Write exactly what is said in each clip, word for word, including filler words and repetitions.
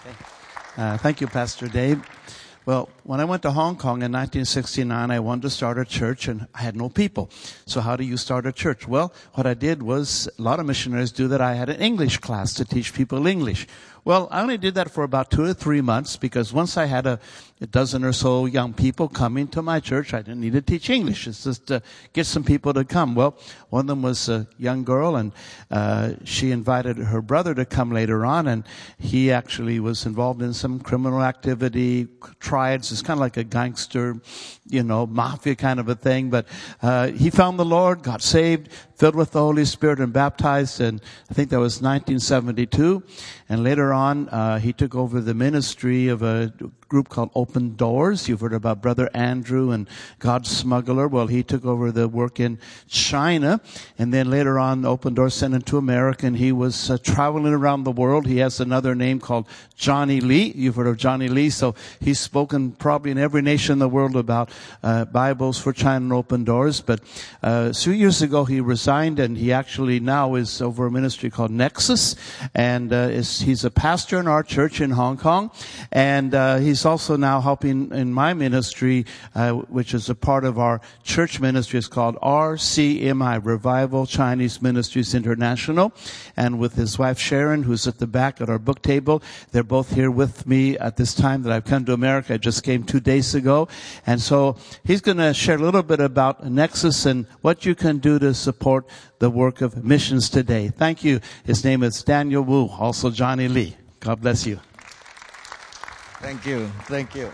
Uh, thank you, Pastor Dave. Well, when I went to Hong Kong in nineteen sixty-nine, I wanted to start a church, and I had no people. So how do you start a church? Well, what I did was, a lot of missionaries do that. I had an English class to teach people English. Well, I only did that for about two or three months because once I had a, a dozen or so young people coming to my church, I didn't need to teach English. It's just to get some people to come. Well, one of them was a young girl, and uh, she invited her brother to come later on, and he actually was involved in some criminal activity, triads. It's kind of like a gangster, you know, mafia kind of a thing. But uh, he found the Lord, got saved, filled with the Holy Spirit, and baptized, and I think that was nineteen seventy-two. And later on, uh, he took over the ministry of a group called Open Doors. You've heard about Brother Andrew and God's Smuggler. Well, he took over the work in China. And then later on, Open Doors sent him to America, and he was uh, traveling around the world. He has another name called Johnny Lee. You've heard of Johnny Lee. So he's spoken probably in every nation in the world about uh, Bibles for China and Open Doors. But uh, two years ago, he resigned, and he actually now is over a ministry called Nexus. And uh, is, he's a pastor in our church in Hong Kong. And uh, he's also now helping in my ministry, uh, which is a part of our church ministry. It's called R C M I, Revival Chinese Ministries International. And with his wife Sharon, who's at the back at our book table, they're both here with me at this time that I've come to America. I just came two days ago. And so he's going to share a little bit about Nexus and what you can do to support the work of missions today. Thank you. His name is Daniel Wu, also Johnny Lee. God bless you. Thank you. Thank you.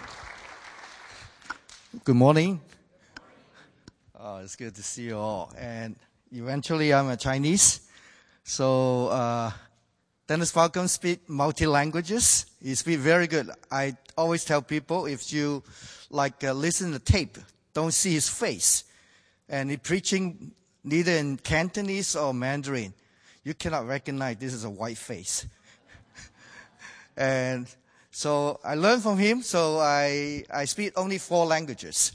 Good morning. Oh, it's good to see you all. And eventually I'm a Chinese. So uh, Dennis Falcon speaks multi-languages. He speaks very good. I always tell people, if you like uh, listen to tape, don't see his face. And he preaching neither in Cantonese or Mandarin. You cannot recognize this is a white face. And so I learned from him, so I, I speak only four languages.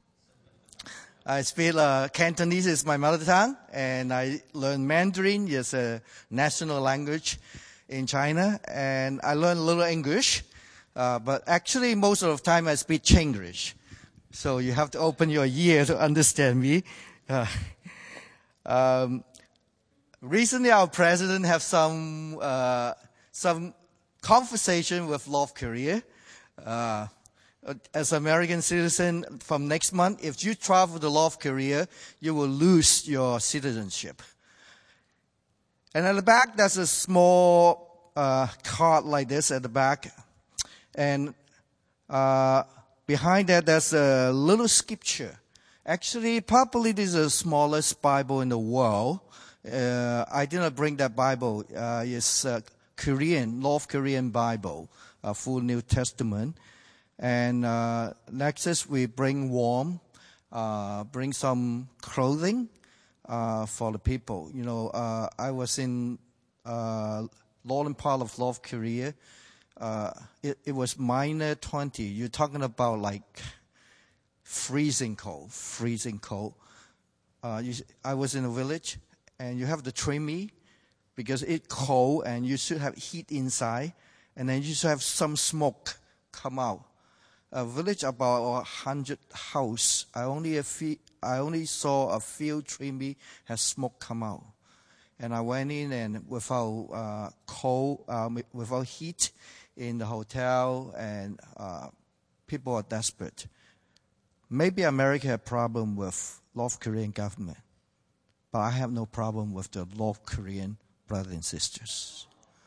I speak uh, Cantonese is my mother tongue, and I learned Mandarin is a national language in China, and I learned a little English, uh, but actually most of the time I speak Chinglish. So you have to open your ear to understand me. Uh, um, recently our president have some uh, some conversation with North Korea. Uh, as American citizen, from next month, if you travel to North Korea, you will lose your citizenship. And at the back, there's a small uh, card like this at the back. And uh, behind that, there's a little scripture. Actually, probably this is the smallest Bible in the world. Uh, I didn't bring that Bible. Uh, it's uh, Korean, North Korean Bible, a full New Testament. And uh, next we bring warm, uh, bring some clothing uh, for the people. You know, uh, I was in uh, northern part of North Korea. Uh, it, it was minus twenty. You're talking about like freezing cold, freezing cold. Uh, you, I was in a village, and you have to train me, because it's cold and you should have heat inside, and then you should have some smoke come out. A village about a hundred house. I only a few, I only saw a few tree has smoke come out, and I went in and without uh, cold, um, without heat in the hotel, and uh, people are desperate. Maybe America have problem with North Korean government, but I have no problem with the North Korean brothers and sisters.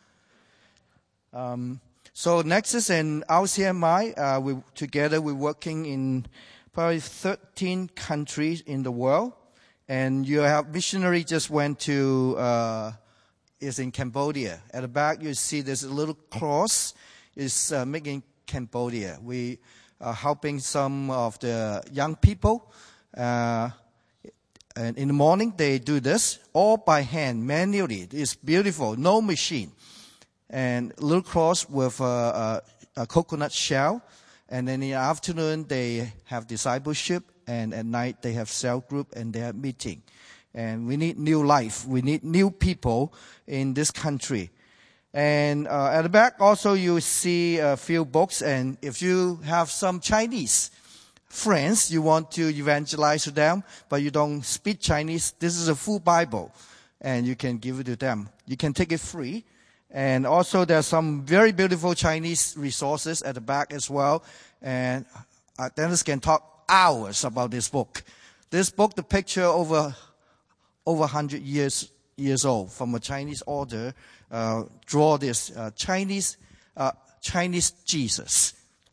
Um, so Nexus and R C M I, uh, we together we're working in probably thirteen countries in the world, and you have missionary just went to uh, is in Cambodia. At the back you see there's a little cross is uh, making Cambodia. We are helping some of the young people. Uh, And in the morning, they do this all by hand, manually. It's beautiful, no machine. And a little cross with a, a, a coconut shell. And then in the afternoon, they have discipleship. And at night, they have cell group and they have meeting. And we need new life. We need new people in this country. And uh, at the back also you see a few books. And if you have some Chinese friends, you want to evangelize to them, but you don't speak Chinese, this is a full Bible. And you can give it to them. You can take it free. And also there are some very beautiful Chinese resources at the back as well. And uh, Dennis can talk hours about this book. This book, the picture over over one hundred years years old from a Chinese author, uh, draw this uh, Chinese uh, Chinese Jesus.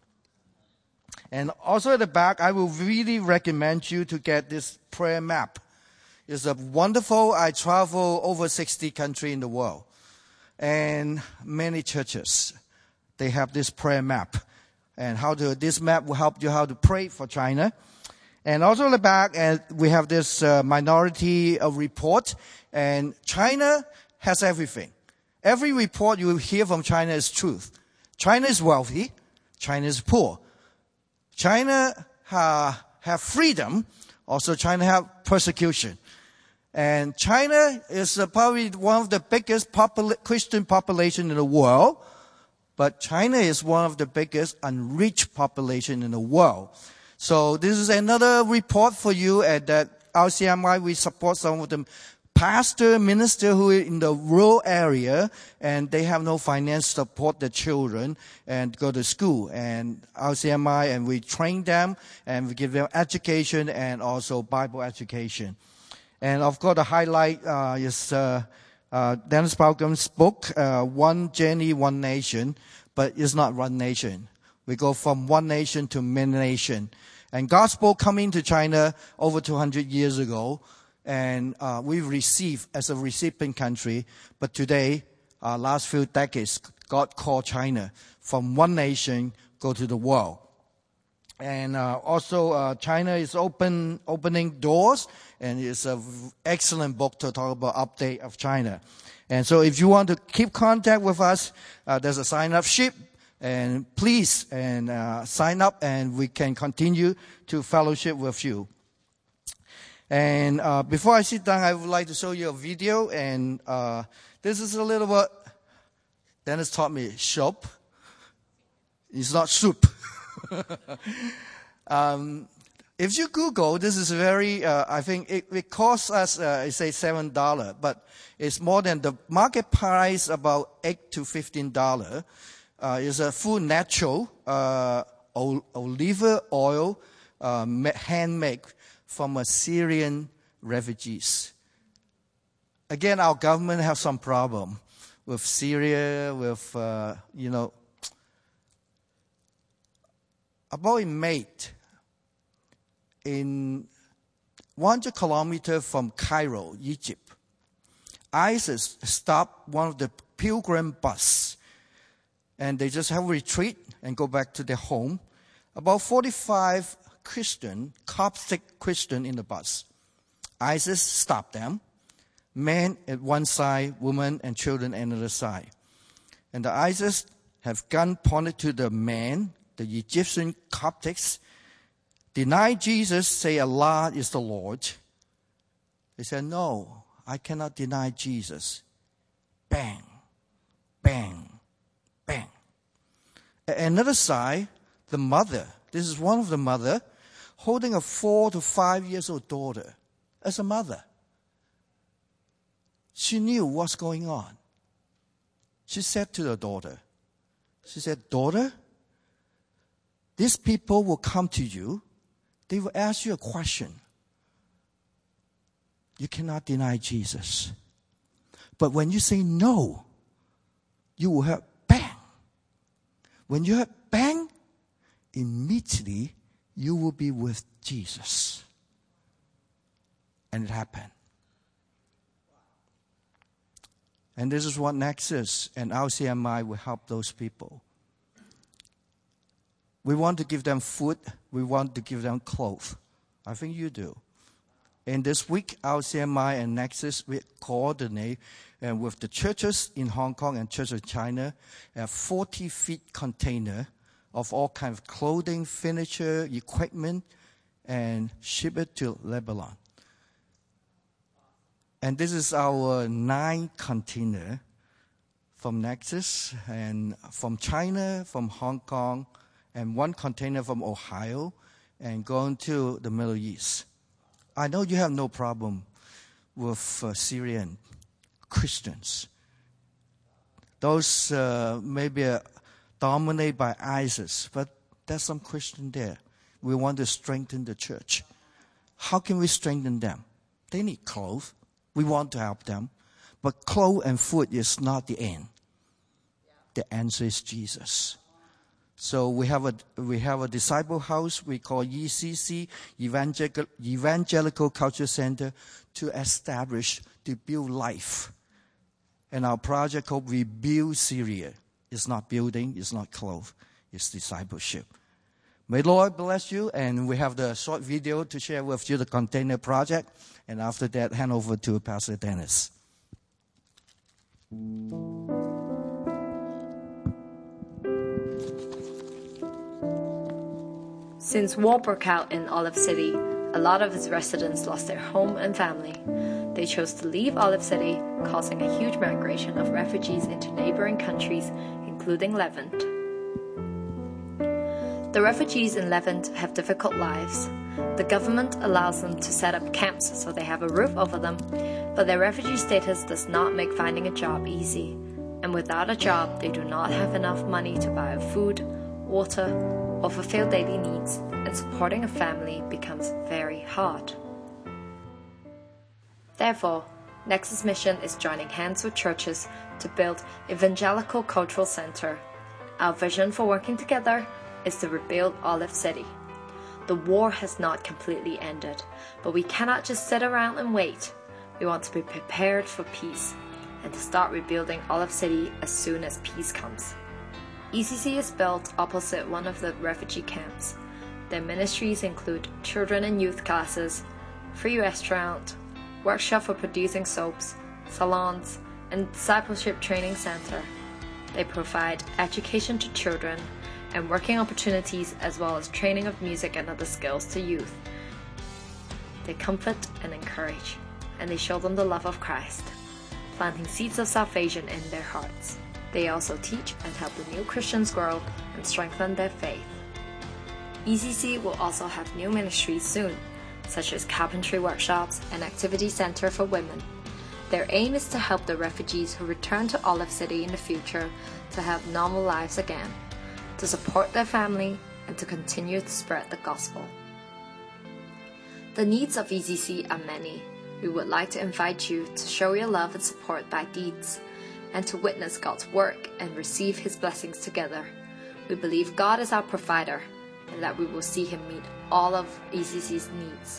And also at the back, I will really recommend you to get this prayer map. It's a wonderful. I travel over sixty countries in the world, and many churches, they have this prayer map. And how to this map will help you how to pray for China. And also at the back, and we have this uh, minority uh, report. And China has everything. Every report you hear from China is truth. China is wealthy. China is poor. China uh, have freedom. Also, China have persecution. And China is uh, probably one of the biggest popul- Christian population in the world. But China is one of the biggest unreached population in the world. So this is another report for you at that R C M I. We support some of them pastor, minister who are in the rural area and they have no finance to support their children and go to school. And R C M I, and we train them and we give them education and also Bible education. And of course the highlight uh, is uh, uh, Dennis Balcom's book, uh, One Journey, One Nation, but it's not one nation. We go from one nation to many nations. And gospel coming to China over two hundred years ago, and uh, we've received as a recipient country. But today, uh, last few decades, God called China from one nation go to the world. And uh, also, uh, China is open opening doors, and it's an excellent book to talk about update of China. And so, if you want to keep contact with us, uh, there's a sign-up sheet. And please and uh, sign up, and we can continue to fellowship with you. And uh, before I sit down, I would like to show you a video. And uh, this is a little bit. Dennis taught me soup. It's not soup. um, if you Google, this is very. Uh, I think it, it costs us. Uh, I say seven dollars, but it's more than the market price, about eight to fifteen dollars. Uh, is a full natural uh, olive oil, uh, handmade from a Syrian refugees. Again, our government has some problem with Syria, with, uh, you know, about a mate in one hundred kilometers from Cairo, Egypt. ISIS stopped one of the pilgrim bus. And they just have a retreat and go back to their home. About forty-five Christian, Coptic Christian in the bus. ISIS stopped them. Men at one side, women and children at another side. And the ISIS have gun pointed to the man, the Egyptian Coptics. Deny Jesus, say Allah is the Lord. They said, no, I cannot deny Jesus. Bang, bang. Bang. Another side, the mother. This is one of the mother holding a four to five years old daughter as a mother. She knew what's going on. She said to the daughter, she said, daughter, these people will come to you. They will ask you a question. You cannot deny Jesus. But when you say no, you will have bang. When you have bang, immediately you will be with Jesus. And it happened. And this is what Nexus and R C M I will help those people. We want to give them food. We want to give them clothes. I think you do. And this week, R C M I and Nexus will coordinate and with the churches in Hong Kong and churches in China, a forty feet container of all kinds of clothing, furniture, equipment, and ship it to Lebanon. And this is our ninth container from Nexus, and from China, from Hong Kong, and one container from Ohio, and going to the Middle East. I know you have no problem with uh, Syrian Christians. Those uh, maybe uh, dominated by ISIS, but there's some Christian there. We want to strengthen the church. How can we strengthen them? They need clothes. We want to help them. But clothes and food is not the end. The answer is Jesus. So we have a we have a disciple house we call E C C, Evangelical, Evangelical Culture Center, to establish, to build life. And our project called Rebuild Syria. It's not building, it's not clothes, it's discipleship. May Lord bless you, and we have the short video to share with you, the container project. And after that, hand over to Pastor Dennis. Since war broke out in Olive City, a lot of its residents lost their home and family. They chose to leave Olive City, causing a huge migration of refugees into neighboring countries, including Levant. The refugees in Levant have difficult lives. The government allows them to set up camps so they have a roof over them, but their refugee status does not make finding a job easy. And without a job, they do not have enough money to buy food, water, or fulfill daily needs, and supporting a family becomes very hard. Therefore, Nexus Mission is joining hands with churches to build Evangelical Cultural Center. Our vision for working together is to rebuild Olive City. The war has not completely ended, but we cannot just sit around and wait. We want to be prepared for peace and to start rebuilding Olive City as soon as peace comes. E C C is built opposite one of the refugee camps. Their ministries include children and youth classes, free restaurant, workshop for producing soaps, salons, and discipleship training center. They provide education to children and working opportunities, as well as training of music and other skills to youth. They comfort and encourage, and they show them the love of Christ, planting seeds of salvation in their hearts. They also teach and help the new Christians grow and strengthen their faith. E C C will also have new ministries soon, such as carpentry workshops and activity center for women. Their aim is to help the refugees who return to Olive City in the future to have normal lives again, to support their family, and to continue to spread the gospel. The needs of E C C are many. We would like to invite you to show your love and support by deeds, and to witness God's work and receive His blessings together. We believe God is our provider, and that we will see Him meet all of E C C's needs.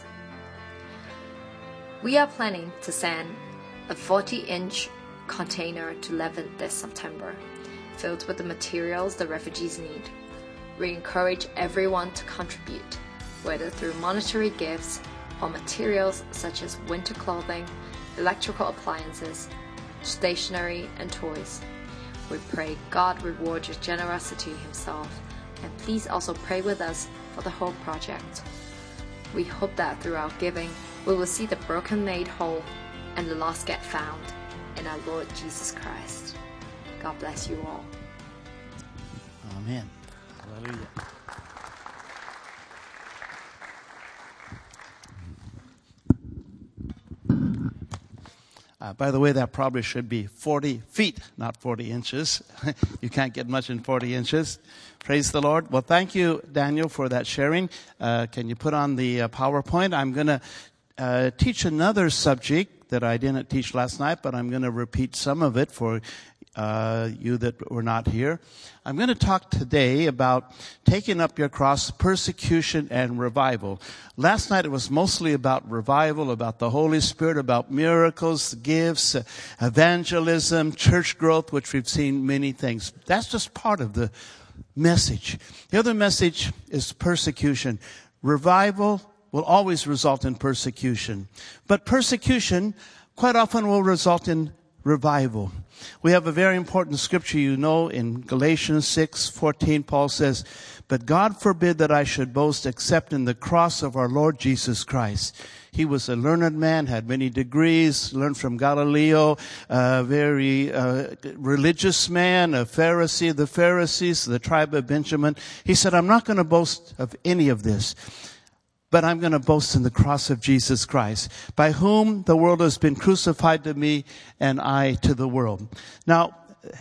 We are planning to send a forty-inch container to Levant this September, filled with the materials the refugees need. We encourage everyone to contribute, whether through monetary gifts or materials such as winter clothing, electrical appliances, stationery, and toys. We pray God reward your generosity Himself, and please also pray with us for the whole project. We hope that through our giving, we will see the broken made whole and the lost get found in our Lord Jesus Christ. God bless you all. Amen. Hallelujah. Uh, by the way, that probably should be forty feet, not forty inches. You can't get much in forty inches. Praise the Lord. Well, thank you, Daniel, for that sharing. Uh, can you put on the uh, PowerPoint? I'm going to uh, teach another subject that I didn't teach last night, but I'm going to repeat some of it for uh, you that were not here. I'm going to talk today about taking up your cross, persecution, and revival. Last night it was mostly about revival, about the Holy Spirit, about miracles, gifts, evangelism, church growth, which we've seen many things. That's just part of the message. The other message is persecution. Revival will always result in persecution. But persecution quite often will result in revival. We have a very important scripture, you know, in Galatians six fourteen, Paul says, "But God forbid that I should boast except in the cross of our Lord Jesus Christ." He was a learned man, had many degrees, learned from Galileo, a very uh, religious man, a Pharisee of the Pharisees, the tribe of Benjamin. He said, "I'm not going to boast of any of this, but I'm going to boast in the cross of Jesus Christ, by whom the world has been crucified to me and I to the world." Now,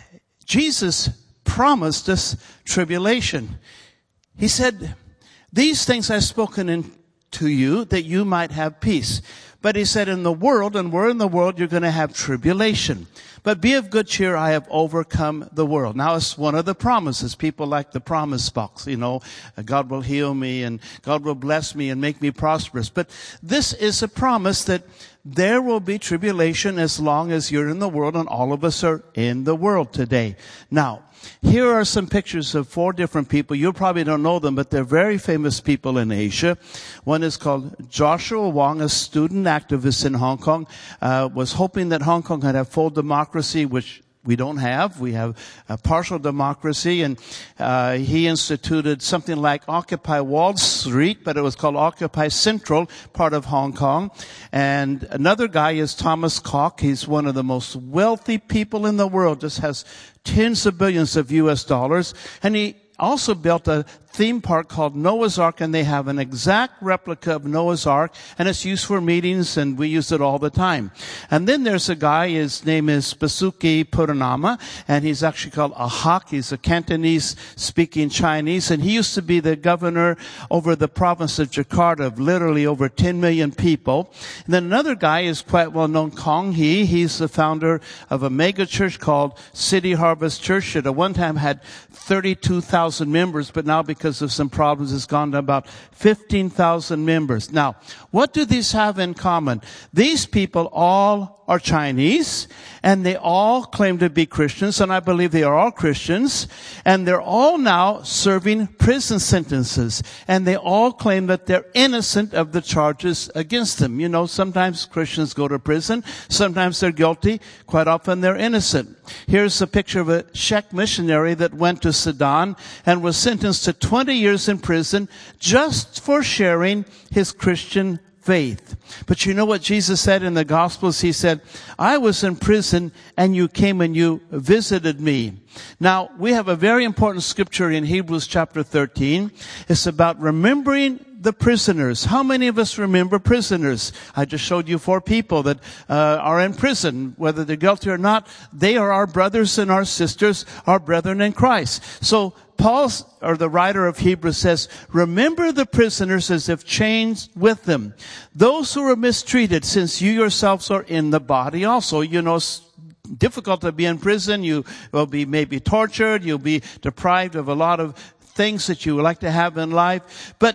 Jesus promised us tribulation. He said, "These things I've spoken in to you that you might have peace." But he said, in the world, and we're in the world, you're going to have tribulation. But be of good cheer, I have overcome the world. Now, it's one of the promises. People like the promise box, you know, God will heal me and God will bless me and make me prosperous. But this is a promise that there will be tribulation as long as you're in the world, and all of us are in the world today. Now, here are some pictures of four different people. You probably don't know them, but they're very famous people in Asia. One is called Joshua Wong, a student activist in Hong Kong, uh, was hoping that Hong Kong could have full democracy, which we don't have. We have a partial democracy, and uh, he instituted something like Occupy Wall Street, but it was called Occupy Central, part of Hong Kong. And another guy is Thomas Koch. He's one of the most wealthy people in the world, just has tens of billions of U S dollars. And he also built a theme park called Noah's Ark, and they have an exact replica of Noah's Ark, and it's used for meetings, and we use it all the time. And then there's a guy, his name is Basuki Purnama, and he's actually called Ahak. He's a Cantonese-speaking Chinese, and he used to be the governor over the province of Jakarta of literally over ten million people. And then another guy is quite well known, Kong Hee. He's the founder of a mega church called City Harvest Church that at one time had thirty-two thousand members, but now because Because of some problems, it's gone to about fifteen thousand members. Now, what do these have in common? These people all are Chinese, and they all claim to be Christians, and I believe they are all Christians, and they're all now serving prison sentences, and they all claim that they're innocent of the charges against them. You know, sometimes Christians go to prison, sometimes they're guilty, quite often they're innocent. Here's a picture of a Czech missionary that went to Sudan and was sentenced to twenty years in prison just for sharing his Christian faith. But you know what Jesus said in the Gospels? He said, "I was in prison and you came and you visited me." Now, we have a very important scripture in Hebrews chapter thirteen. It's about remembering the prisoners. How many of us remember prisoners? I just showed you four people that uh, are in prison. Whether they're guilty or not, they are our brothers and our sisters, our brethren in Christ. So Paul, or the writer of Hebrews, says, remember the prisoners as if chained with them. Those who are mistreated, since you yourselves are in the body also. You know, it's difficult to be in prison. You will be maybe tortured. You'll be deprived of a lot of things that you would like to have in life. But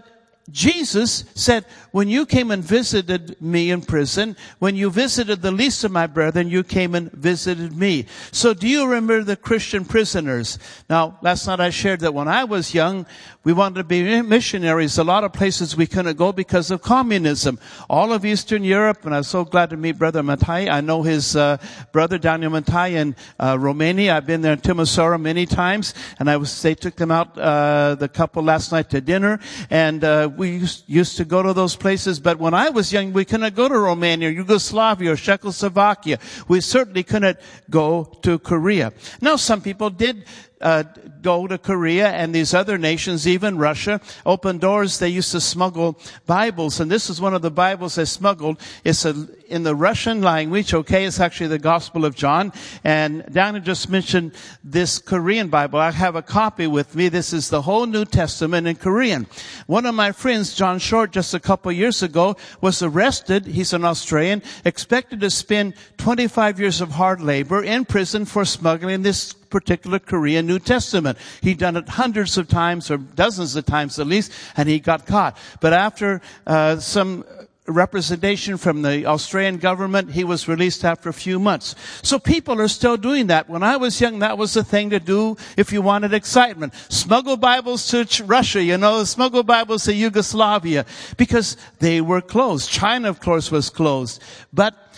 Jesus said, when you came and visited me in prison, when you visited the least of my brethren, you came and visited me. So do you remember the Christian prisoners? Now, last night I shared that when I was young, we wanted to be missionaries. A lot of places we couldn't go because of communism. All of Eastern Europe, and I'm so glad to meet Brother Matai. I know his uh, brother Daniel Matai in uh, Romania. I've been there in Timisoara many times, and I was they took them out, uh, the couple last night to dinner, and uh, we used, used to go to those places. But when I was young, we couldn't go to Romania, Yugoslavia, or Czechoslovakia. We certainly couldn't go to Korea. Now, some people did Uh, go to Korea and these other nations, even Russia. Open Doors, they used to smuggle Bibles, and this is one of the Bibles they smuggled. It's a, in the Russian language, okay? It's actually the Gospel of John. And Daniel just mentioned this Korean Bible. I have a copy with me. This is the whole New Testament in Korean. One of my friends, John Short, just a couple of years ago, was arrested. He's an Australian, expected to spend twenty-five years of hard labor in prison for smuggling this particular Korean New Testament. He'd done it hundreds of times, or dozens of times at least, and he got caught. But after uh, some representation from the Australian government, he was released after a few months. So people are still doing that. When I was young, that was the thing to do if you wanted excitement. Smuggle Bibles to Russia, you know, smuggle Bibles to Yugoslavia, because they were closed. China, of course, was closed. But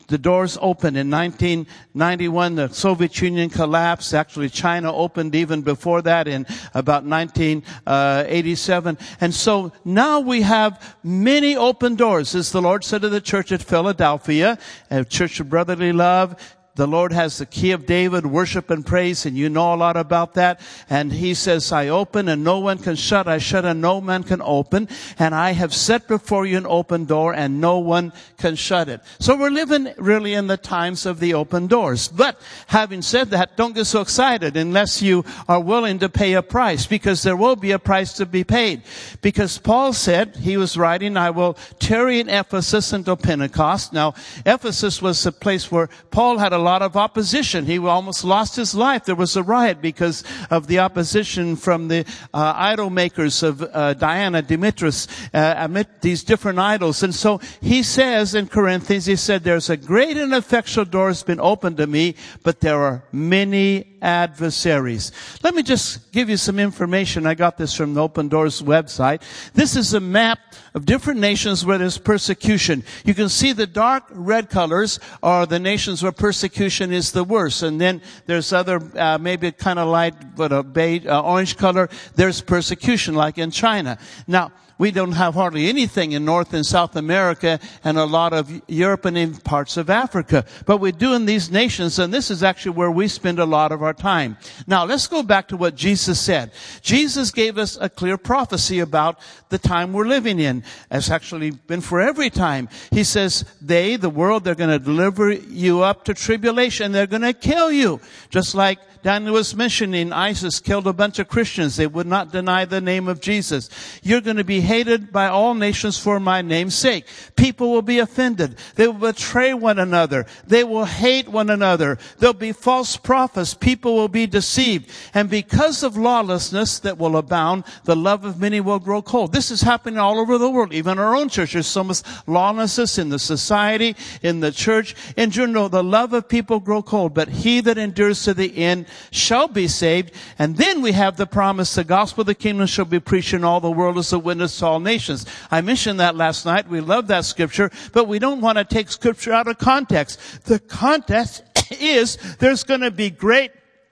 the doors opened. In nineteen ninety-one, the Soviet Union collapsed. Actually, China opened even before that in about nineteen eighty-seven. And so now we have many open doors. As the Lord said to the church at Philadelphia, a church of brotherly love, the Lord has the key of David, worship and praise, and you know a lot about that. And he says, I open and no one can shut. I shut and no man can open. And I have set before you an open door and no one can shut it. So we're living really in the times of the open doors. But having said that, don't get so excited unless you are willing to pay a price, because there will be a price to be paid. Because Paul said, he was writing, I will tarry in Ephesus until Pentecost. Now, Ephesus was a place where Paul had a lot of opposition. He almost lost his life. There was a riot because of the opposition from the uh, idol makers of uh, Diana, Demetrius, uh, amid these different idols. And so he says in Corinthians, he said, there's a great and effectual door has been opened to me, but there are many adversaries. Let me just give you some information. I got this from the Open Doors website. This is a map of different nations where there's persecution. You can see the dark red colors are the nations where persecution is the worst. And then there's other, uh, maybe kind of light, but a beige, uh, orange color. There's persecution like in China. Now, we don't have hardly anything in North and South America and a lot of Europe and in parts of Africa. But we do in these nations, and this is actually where we spend a lot of our time. Now, let's go back to what Jesus said. Jesus gave us a clear prophecy about the time we're living in. It's actually been for every time. He says, they, the world, they're going to deliver you up to tribulation. They're going to kill you. Just like Daniel was mentioning, ISIS killed a bunch of Christians. They would not deny the name of Jesus. You're going to be hated by all nations for my name's sake. People will be offended. They will betray one another. They will hate one another. There'll be false prophets. People will be deceived. And because of lawlessness that will abound, the love of many will grow cold. This is happening all over the world. Even our own church. There's so much lawlessness in the society, in the church. In general, the love of people grow cold. But he that endures to the end shall be saved. And then we have the promise, the gospel of the kingdom shall be preached in all the world as a witness to all nations. I mentioned that last night. We love that scripture, but we don't want to take scripture out of context. The context is there's going to be great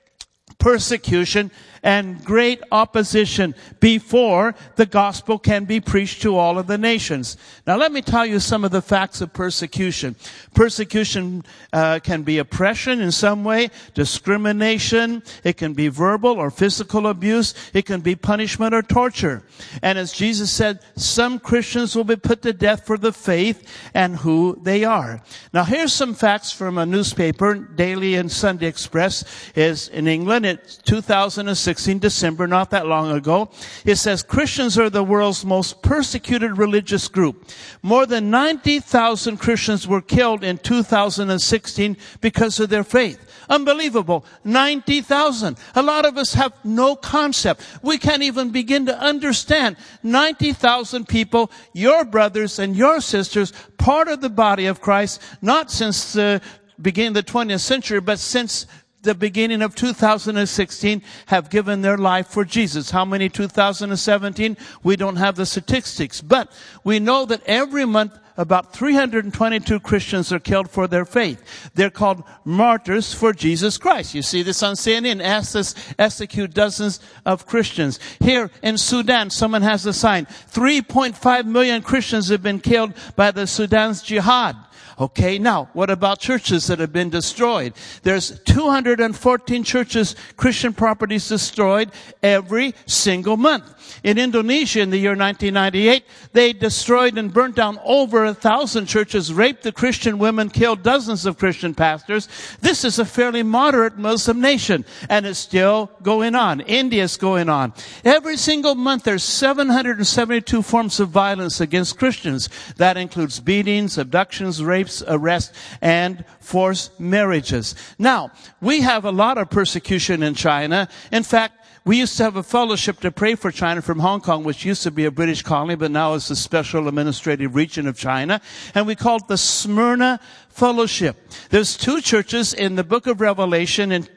persecution and great opposition before the gospel can be preached to all of the nations. Now let me tell you some of the facts of persecution. Persecution uh, can be oppression in some way, discrimination, it can be verbal or physical abuse, it can be punishment or torture. And as Jesus said, some Christians will be put to death for the faith and who they are. Now here's some facts from a newspaper, Daily and Sunday Express, is in England. It's two thousand six. In December, not that long ago. It says Christians are the world's most persecuted religious group. More than ninety thousand Christians were killed in two thousand sixteen because of their faith. Unbelievable. ninety thousand. A lot of us have no concept. We can't even begin to understand. ninety thousand people, your brothers and your sisters, part of the body of Christ, not since the beginning of the twentieth century, but since the beginning of two thousand sixteen have given their life for Jesus. How many two thousand seventeen? We don't have the statistics, but we know that every month about three hundred twenty-two Christians are killed for their faith. They're called martyrs for Jesus Christ. You see this on C N N. Ask this, execute dozens of Christians. Here in Sudan, someone has a sign. three point five million Christians have been killed by the Sudan's jihad. Okay, now, what about churches that have been destroyed? There's two hundred fourteen churches, Christian properties destroyed every single month. In Indonesia in the year nineteen ninety-eight, they destroyed and burnt down over a thousand churches, raped the Christian women, killed dozens of Christian pastors. This is a fairly moderate Muslim nation, and it's still going on. India's going on. Every single month there's seven hundred seventy-two forms of violence against Christians. That includes beatings, abductions, rapes, arrests, and forced marriages. Now, we have a lot of persecution in China. In fact, we used to have a fellowship to pray for China from Hong Kong, which used to be a British colony, but now is a special administrative region of China. And we called it the Smyrna Fellowship. There's two churches in the book of Revelation in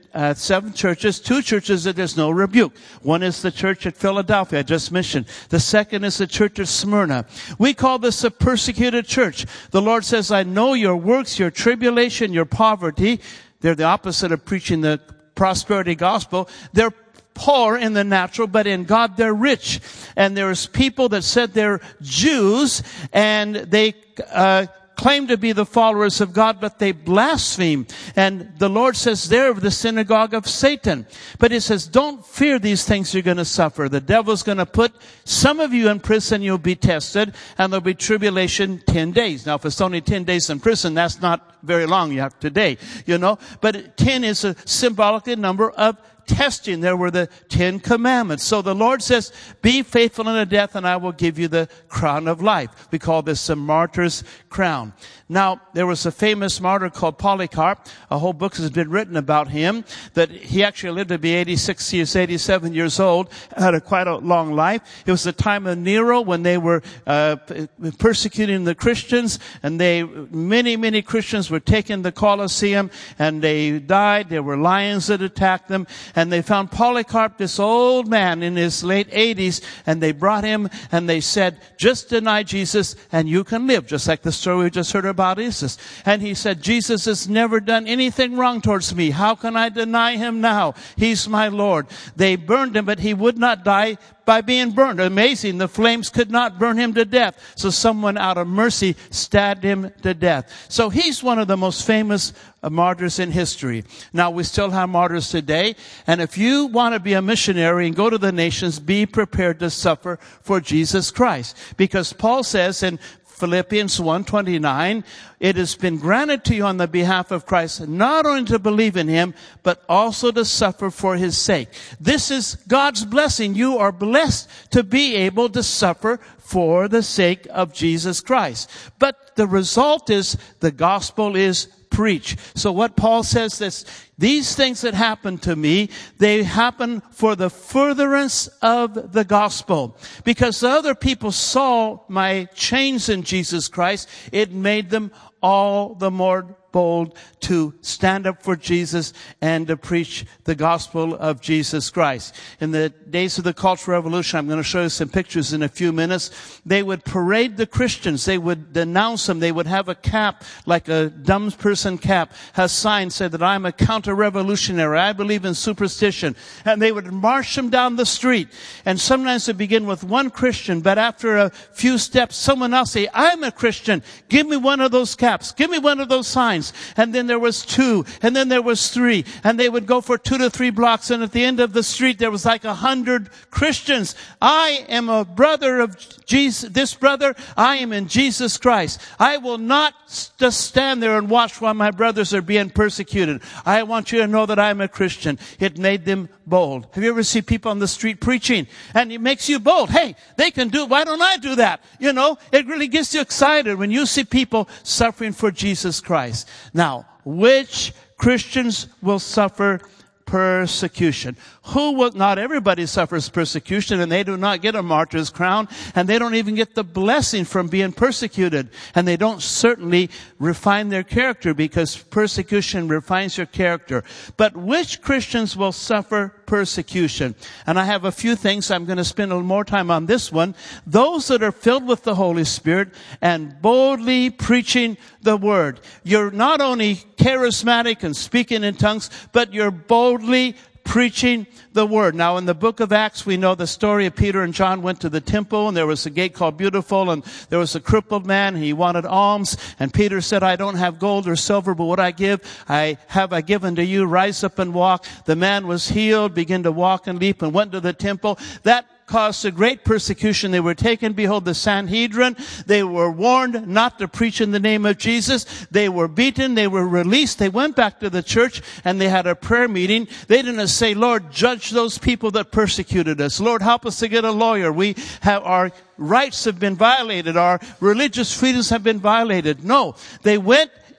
uh, seven churches, two churches that there's no rebuke. One is the church at Philadelphia, I just mentioned. The second is the church at Smyrna. We call this a persecuted church. The Lord says, I know your works, your tribulation, your poverty. They're the opposite of preaching the prosperity gospel. They're poor in the natural, but in God they're rich. And there's people that said they're Jews, and they uh claim to be the followers of God, but they blaspheme. And the Lord says they're the synagogue of Satan. But He says, don't fear these things you're going to suffer. The devil's going to put some of you in prison, you'll be tested, and there'll be tribulation ten days. Now, if it's only ten days in prison, that's not very long. You have today, you know. But ten is a symbolic number of testing. There were the Ten Commandments. So the Lord says, be faithful unto death, and I will give you the crown of life. We call this a martyr's crown. Now, there was a famous martyr called Polycarp. A whole book has been written about him, that he actually lived to be eighty-six years, eighty-seven years old, had a quite a long life. It was the time of Nero when they were uh, persecuting the Christians, and they, many, many Christians were taken to the Colosseum, and they died. There were lions that attacked them, and they found Polycarp, this old man in his late eighties, and they brought him, and they said, just deny Jesus, and you can live, just like the story we just heard about Jesus. And he said, Jesus has never done anything wrong towards me. How can I deny him now? He's my Lord. They burned him, but he would not die by being burned. Amazing. The flames could not burn him to death. So someone out of mercy stabbed him to death. So he's one of the most famous martyrs in history. Now, we still have martyrs today. And if you want to be a missionary and go to the nations, be prepared to suffer for Jesus Christ. Because Paul says in Philippians one twenty-nine, it has been granted to you on the behalf of Christ not only to believe in Him, but also to suffer for His sake. This is God's blessing. You are blessed to be able to suffer for the sake of Jesus Christ. But the result is the gospel is preach. So what Paul says is, these things that happen to me, they happen for the furtherance of the gospel. Because the other people saw my chains in Jesus Christ, it made them all the more bold to stand up for Jesus and to preach the gospel of Jesus Christ. In the days of the Cultural Revolution, I'm going to show you some pictures in a few minutes. They would parade the Christians. They would denounce them. They would have a cap, like a dumb person cap, has signs said that I'm a counter-revolutionary. I believe in superstition. And they would march them down the street. And sometimes they begin with one Christian, but after a few steps, someone else say, I'm a Christian. Give me one of those caps. Give me one of those signs. And then there was two, and then there was three, and they would go for two to three blocks, and at the end of the street there was like a hundred Christians. I am a brother of Jesus, this brother, I am in Jesus Christ. I will not just stand there and watch while my brothers are being persecuted. I want you to know that I'm a Christian. It made them bold. Have you ever seen people on the street preaching? And it makes you bold. Hey, they can do it. Why don't I do that? You know, it really gets you excited when you see people suffering for Jesus Christ. Now, which Christians will suffer persecution? Who will? Not everybody suffers persecution, and they do not get a martyr's crown, and they don't even get the blessing from being persecuted, and they don't certainly refine their character, because persecution refines your character. But which Christians will suffer persecution? And I have a few things. I'm going to spend a little more time on this one. Those that are filled with the Holy Spirit and boldly preaching the word. You're not only charismatic and speaking in tongues, but you're boldly preaching the word. Now, in the book of Acts, we know the story of Peter and John went to the temple, and there was a gate called Beautiful, and there was a crippled man, and he wanted alms, and Peter said, I don't have gold or silver, but what I give, I have I given to you. Rise up and walk. The man was healed, began to walk and leap, and went to the temple. That caused a great persecution. They were taken, behold, the Sanhedrin. They were warned not to preach in the name of Jesus. They were beaten. They were released. They went back to the church, and they had a prayer meeting. They didn't say, Lord, judge those people that persecuted us. Lord, help us to get a lawyer. We have our rights have been violated. Our religious freedoms have been violated. No, they went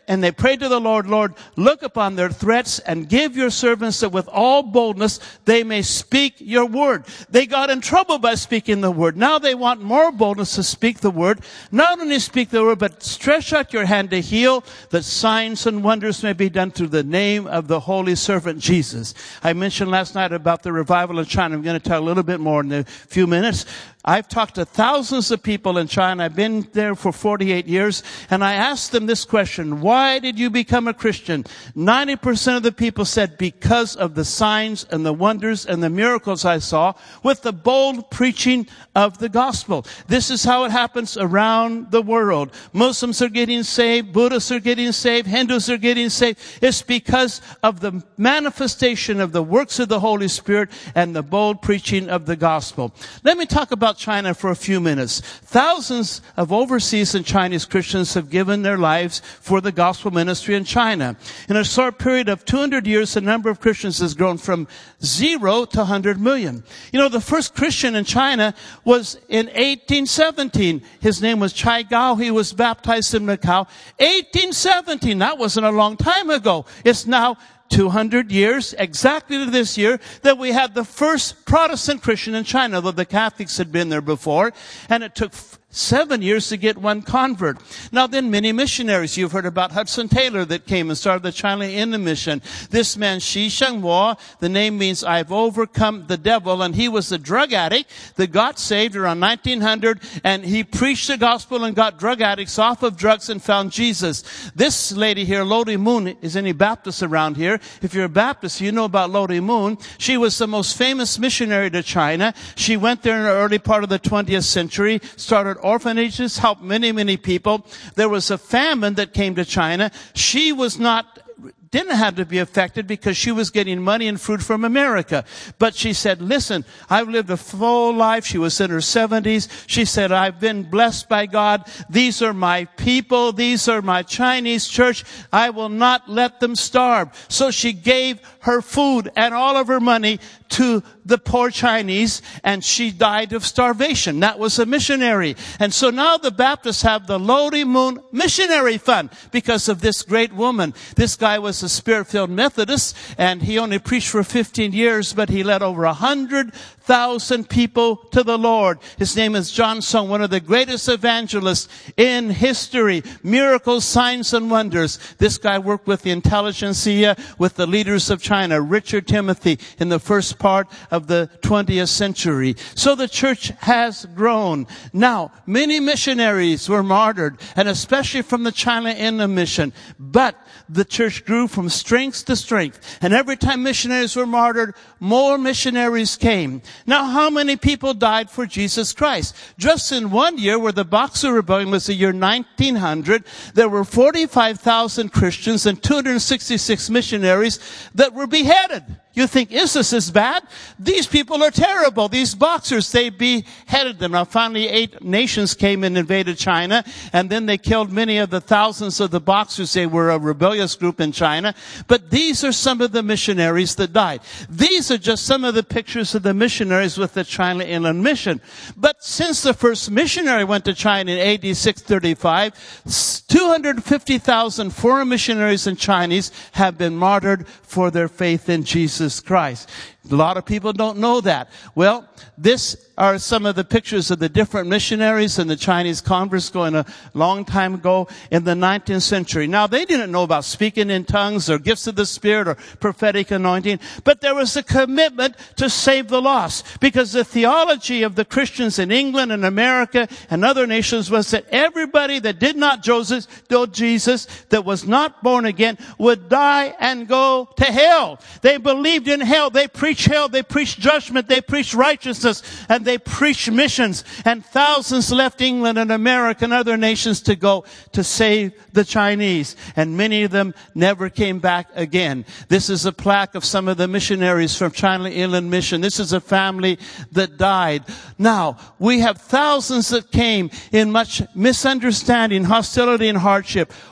and they prayed to the Lord, Lord, look upon their threats and give your servants that with all boldness they may speak your word. They got in trouble by speaking the word. Now they want more boldness to speak the word. Not only speak the word, but stretch out your hand to heal, that signs and wonders may be done through the name of the holy servant Jesus. I mentioned last night about the revival in China. I'm going to tell a little bit more in a few minutes. I've talked to thousands of people in China. I've been there for forty-eight years, and I asked them this question: why did you become a Christian? ninety percent of the people said, because of the signs and the wonders and the miracles I saw with the bold preaching of the gospel. This is how it happens around the world. Muslims are getting saved, Buddhists are getting saved, Hindus are getting saved. It's because of the manifestation of the works of the Holy Spirit and the bold preaching of the gospel. Let me talk about China for a few minutes. Thousands of overseas and Chinese Christians have given their lives for the gospel ministry in China. In a short period of two hundred years, the number of Christians has grown from zero to one hundred million. You know, the first Christian in China was in eighteen seventeen. His name was Chai Gao. He was baptized in Macau. eighteen seventeen, that wasn't a long time ago. It's now two hundred years, exactly to this year, that we had the first Protestant Christian in China, though the Catholics had been there before, and it took seven years to get one convert. Now then, many missionaries. You've heard about Hudson Taylor that came and started the China Inland Mission. This man, Xi Shengwo, the name means I've overcome the devil, and he was a drug addict that got saved around nineteen hundred, and he preached the gospel and got drug addicts off of drugs and found Jesus. This lady here, Lodi Moon, is any Baptists around here? If you're a Baptist, you know about Lodi Moon. She was the most famous missionary to China. She went there in the early part of the twentieth century, started orphanages, helped many, many people. There was a famine that came to China. She was not didn't have to be affected because she was getting money and food from America. But she said, listen, I've lived a full life. She was in her seventies. She said, I've been blessed by God. These are my people. These are my Chinese church. I will not let them starve. So she gave her food and all of her money to the poor Chinese, and she died of starvation. That was a missionary. And so now the Baptists have the Lodi Moon Missionary Fund because of this great woman. This guy was a Spirit-filled Methodist, and he only preached for fifteen years, but he led over a hundred thousand people to the Lord. His name is John Song, one of the greatest evangelists in history. Miracles, signs, and wonders. This guy worked with the intelligentsia, with the leaders of China, Richard Timothy, in the first part of the twentieth century. So the church has grown. Now, many missionaries were martyred, and especially from the China Inland Mission. But the church grew from strength to strength. And every time missionaries were martyred, more missionaries came. Now, how many people died for Jesus Christ? Just in one year, where the Boxer Rebellion was the year nineteen hundred, there were forty-five thousand Christians and two hundred sixty-six missionaries that were beheaded. You think, is this as bad? These people are terrible. These Boxers, they beheaded them. Now, finally, eight nations came and invaded China, and then they killed many of the thousands of the Boxers. They were a rebellious group in China. But these are some of the missionaries that died. These are just some of the pictures of the missionaries with the China Inland Mission. But since the first missionary went to China in A D six thirty-five, two hundred fifty thousand foreign missionaries and Chinese have been martyred for their faith in Jesus Christ. A lot of people don't know that. Well, this are some of the pictures of the different missionaries and the Chinese converts going a long time ago in the nineteenth century. Now, they didn't know about speaking in tongues or gifts of the Spirit or prophetic anointing, but there was a commitment to save the lost, because the theology of the Christians in England and America and other nations was that everybody that did not Joseph, know Jesus, that was not born again, would die and go to hell. They believed in hell. They preached hell. They preached judgment. They preached righteousness. And they preached missions. And thousands left England and America and other nations to go to save the Chinese. And many of them never came back again. This is a plaque of some of the missionaries from China Inland Mission. This is a family that died. Now, we have thousands that came in much misunderstanding, hostility, and hardship.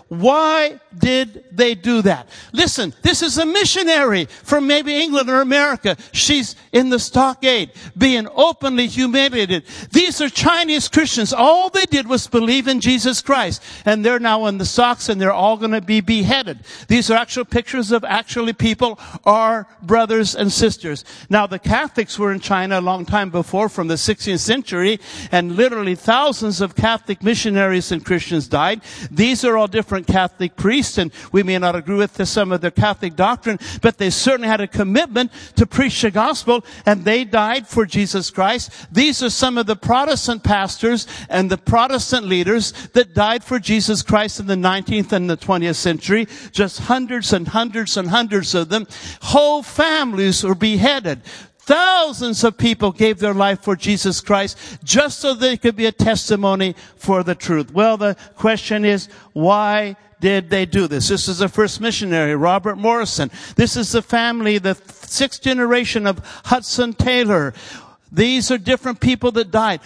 Why did they do that? Listen, this is a missionary from maybe England or America. She's in the stockade being openly humiliated. These are Chinese Christians. All they did was believe in Jesus Christ. And they're now in the stocks and they're all going to be beheaded. These are actual pictures of actually people, our brothers and sisters. Now the Catholics were in China a long time before, from the sixteenth century, and literally thousands of Catholic missionaries and Christians died. These are all different Catholic priests, and we may not agree with some of their Catholic doctrine, but they certainly had a commitment to preach the gospel, and they died for Jesus Christ. These are some of the Protestant pastors and the Protestant leaders that died for Jesus Christ in the nineteenth and the twentieth century. Just hundreds and hundreds and hundreds of them. Whole families were beheaded. Thousands of people gave their life for Jesus Christ just so they could be a testimony for the truth. Well, the question is, why did they do this? This is the first missionary, Robert Morrison. This is the family, the sixth generation of Hudson Taylor. These are different people that died.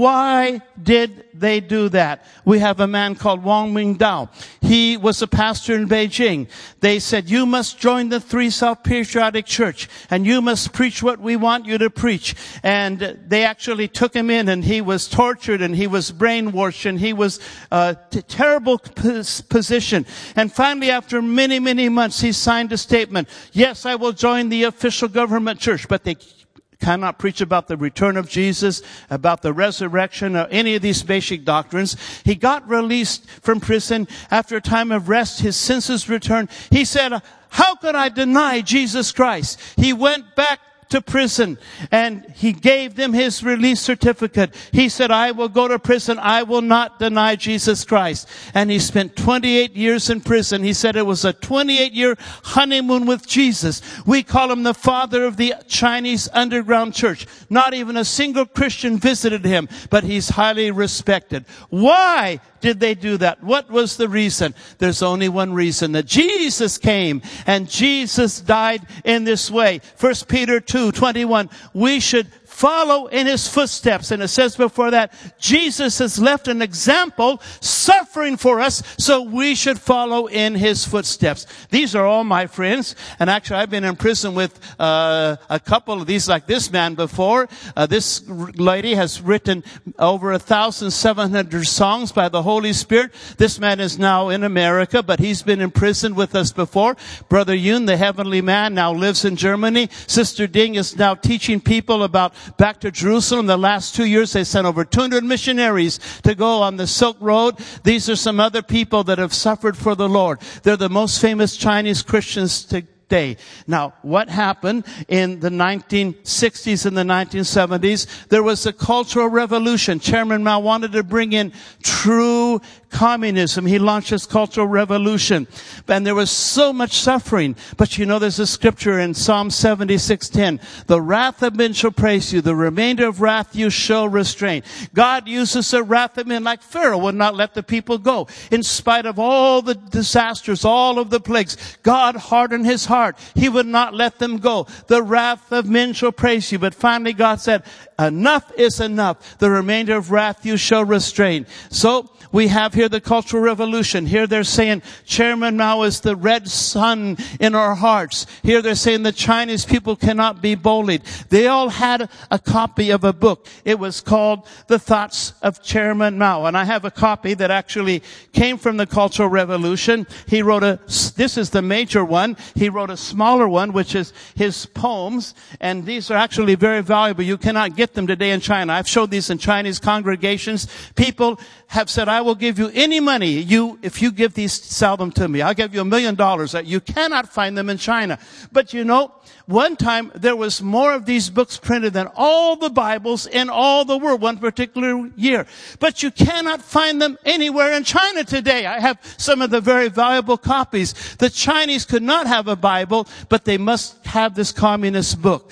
Why did they do that? We have a man called Wang Mingdao. He was a pastor in Beijing. They said, you must join the Three South Patriotic Church, and you must preach what we want you to preach. And they actually took him in, and he was tortured, and he was brainwashed, and he was uh, a terrible position. And finally, after many, many months, he signed a statement. Yes, I will join the official government church, but they cannot preach about the return of Jesus, about the resurrection, or any of these basic doctrines. He got released from prison. After a time of rest, his senses returned. He said, how could I deny Jesus Christ? He went back to prison, and he gave them his release certificate. He said, I will go to prison. I will not deny Jesus Christ. And he spent twenty-eight years in prison. He said it was a twenty-eight year honeymoon with Jesus. We call him the father of the Chinese underground church. Not even a single Christian visited him, but he's highly respected. Why did they do that? What was the reason? There's only one reason, that Jesus came and Jesus died in this way. First Peter two twenty-one. We should follow in his footsteps. And it says before that, Jesus has left an example suffering for us, so we should follow in his footsteps. These are all my friends. And actually, I've been in prison with uh, a couple of these, like this man before. Uh, this lady has written over one thousand seven hundred songs by the Holy Spirit. This man is now in America, but he's been in prison with us before. Brother Yun, the heavenly man, now lives in Germany. Sister Ding is now teaching people about back to Jerusalem. The last two years, they sent over two hundred missionaries to go on the Silk Road. These are some other people that have suffered for the Lord. They're the most famous Chinese Christians today. Now, what happened in the nineteen sixties and the nineteen seventies? There was a cultural revolution. Chairman Mao wanted to bring in true communism. He launched his cultural revolution. And there was so much suffering. But you know, there's a scripture in Psalm seventy-six ten. The wrath of men shall praise you. The remainder of wrath you shall restrain. God uses the wrath of men, like Pharaoh would not let the people go. In spite of all the disasters, all of the plagues, God hardened his heart. He would not let them go. The wrath of men shall praise you. But finally God said, enough is enough. The remainder of wrath you shall restrain. So we have here the Cultural Revolution. Here they're saying Chairman Mao is the red sun in our hearts. Here they're saying the Chinese people cannot be bullied. They all had a copy of a book. It was called The Thoughts of Chairman Mao. And I have a copy that actually came from the Cultural Revolution. He wrote a, this is the major one. He wrote a smaller one, which is his poems. And these are actually very valuable. You cannot get them today in China. I've showed these in Chinese congregations. People have said, I will give you any money you if you give these, sell them to me. I'll give you a million dollars. You cannot find them in China. But you know, one time there was more of these books printed than all the Bibles in all the world one particular year. But you cannot find them anywhere in China today. I have some of the very valuable copies. The Chinese could not have a Bible, but they must have this communist book.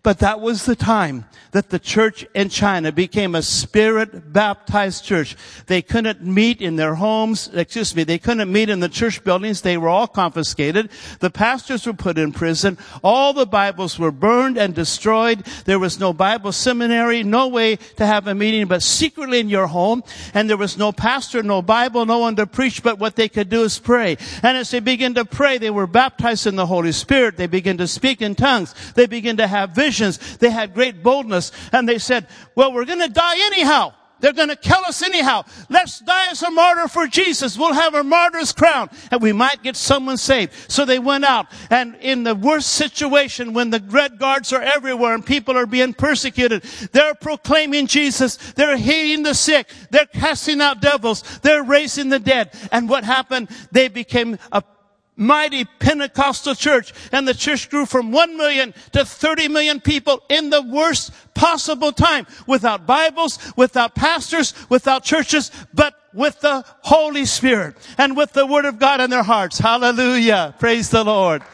But that was the time that the church in China became a Spirit-baptized church. They couldn't meet in their homes, excuse me, they couldn't meet in the church buildings. They were all confiscated. The pastors were put in prison. All the Bibles were burned and destroyed. There was no Bible seminary, no way to have a meeting but secretly in your home. And there was no pastor, no Bible, no one to preach, but what they could do is pray. And as they began to pray, they were baptized in the Holy Spirit. They began to speak in tongues. They began to have visions. They had great boldness. And they said, well, we're going to die anyhow. They're going to kill us anyhow. Let's die as a martyr for Jesus. We'll have a martyr's crown and we might get someone saved. So they went out, and in the worst situation, when the Red Guards are everywhere and people are being persecuted, they're proclaiming Jesus. They're healing the sick. They're casting out devils. They're raising the dead. And what happened? They became a mighty Pentecostal church, and the church grew from one million to thirty million people in the worst possible time, without Bibles, without pastors, without churches, but with the Holy Spirit and with the Word of God in their hearts. Hallelujah. Praise the Lord.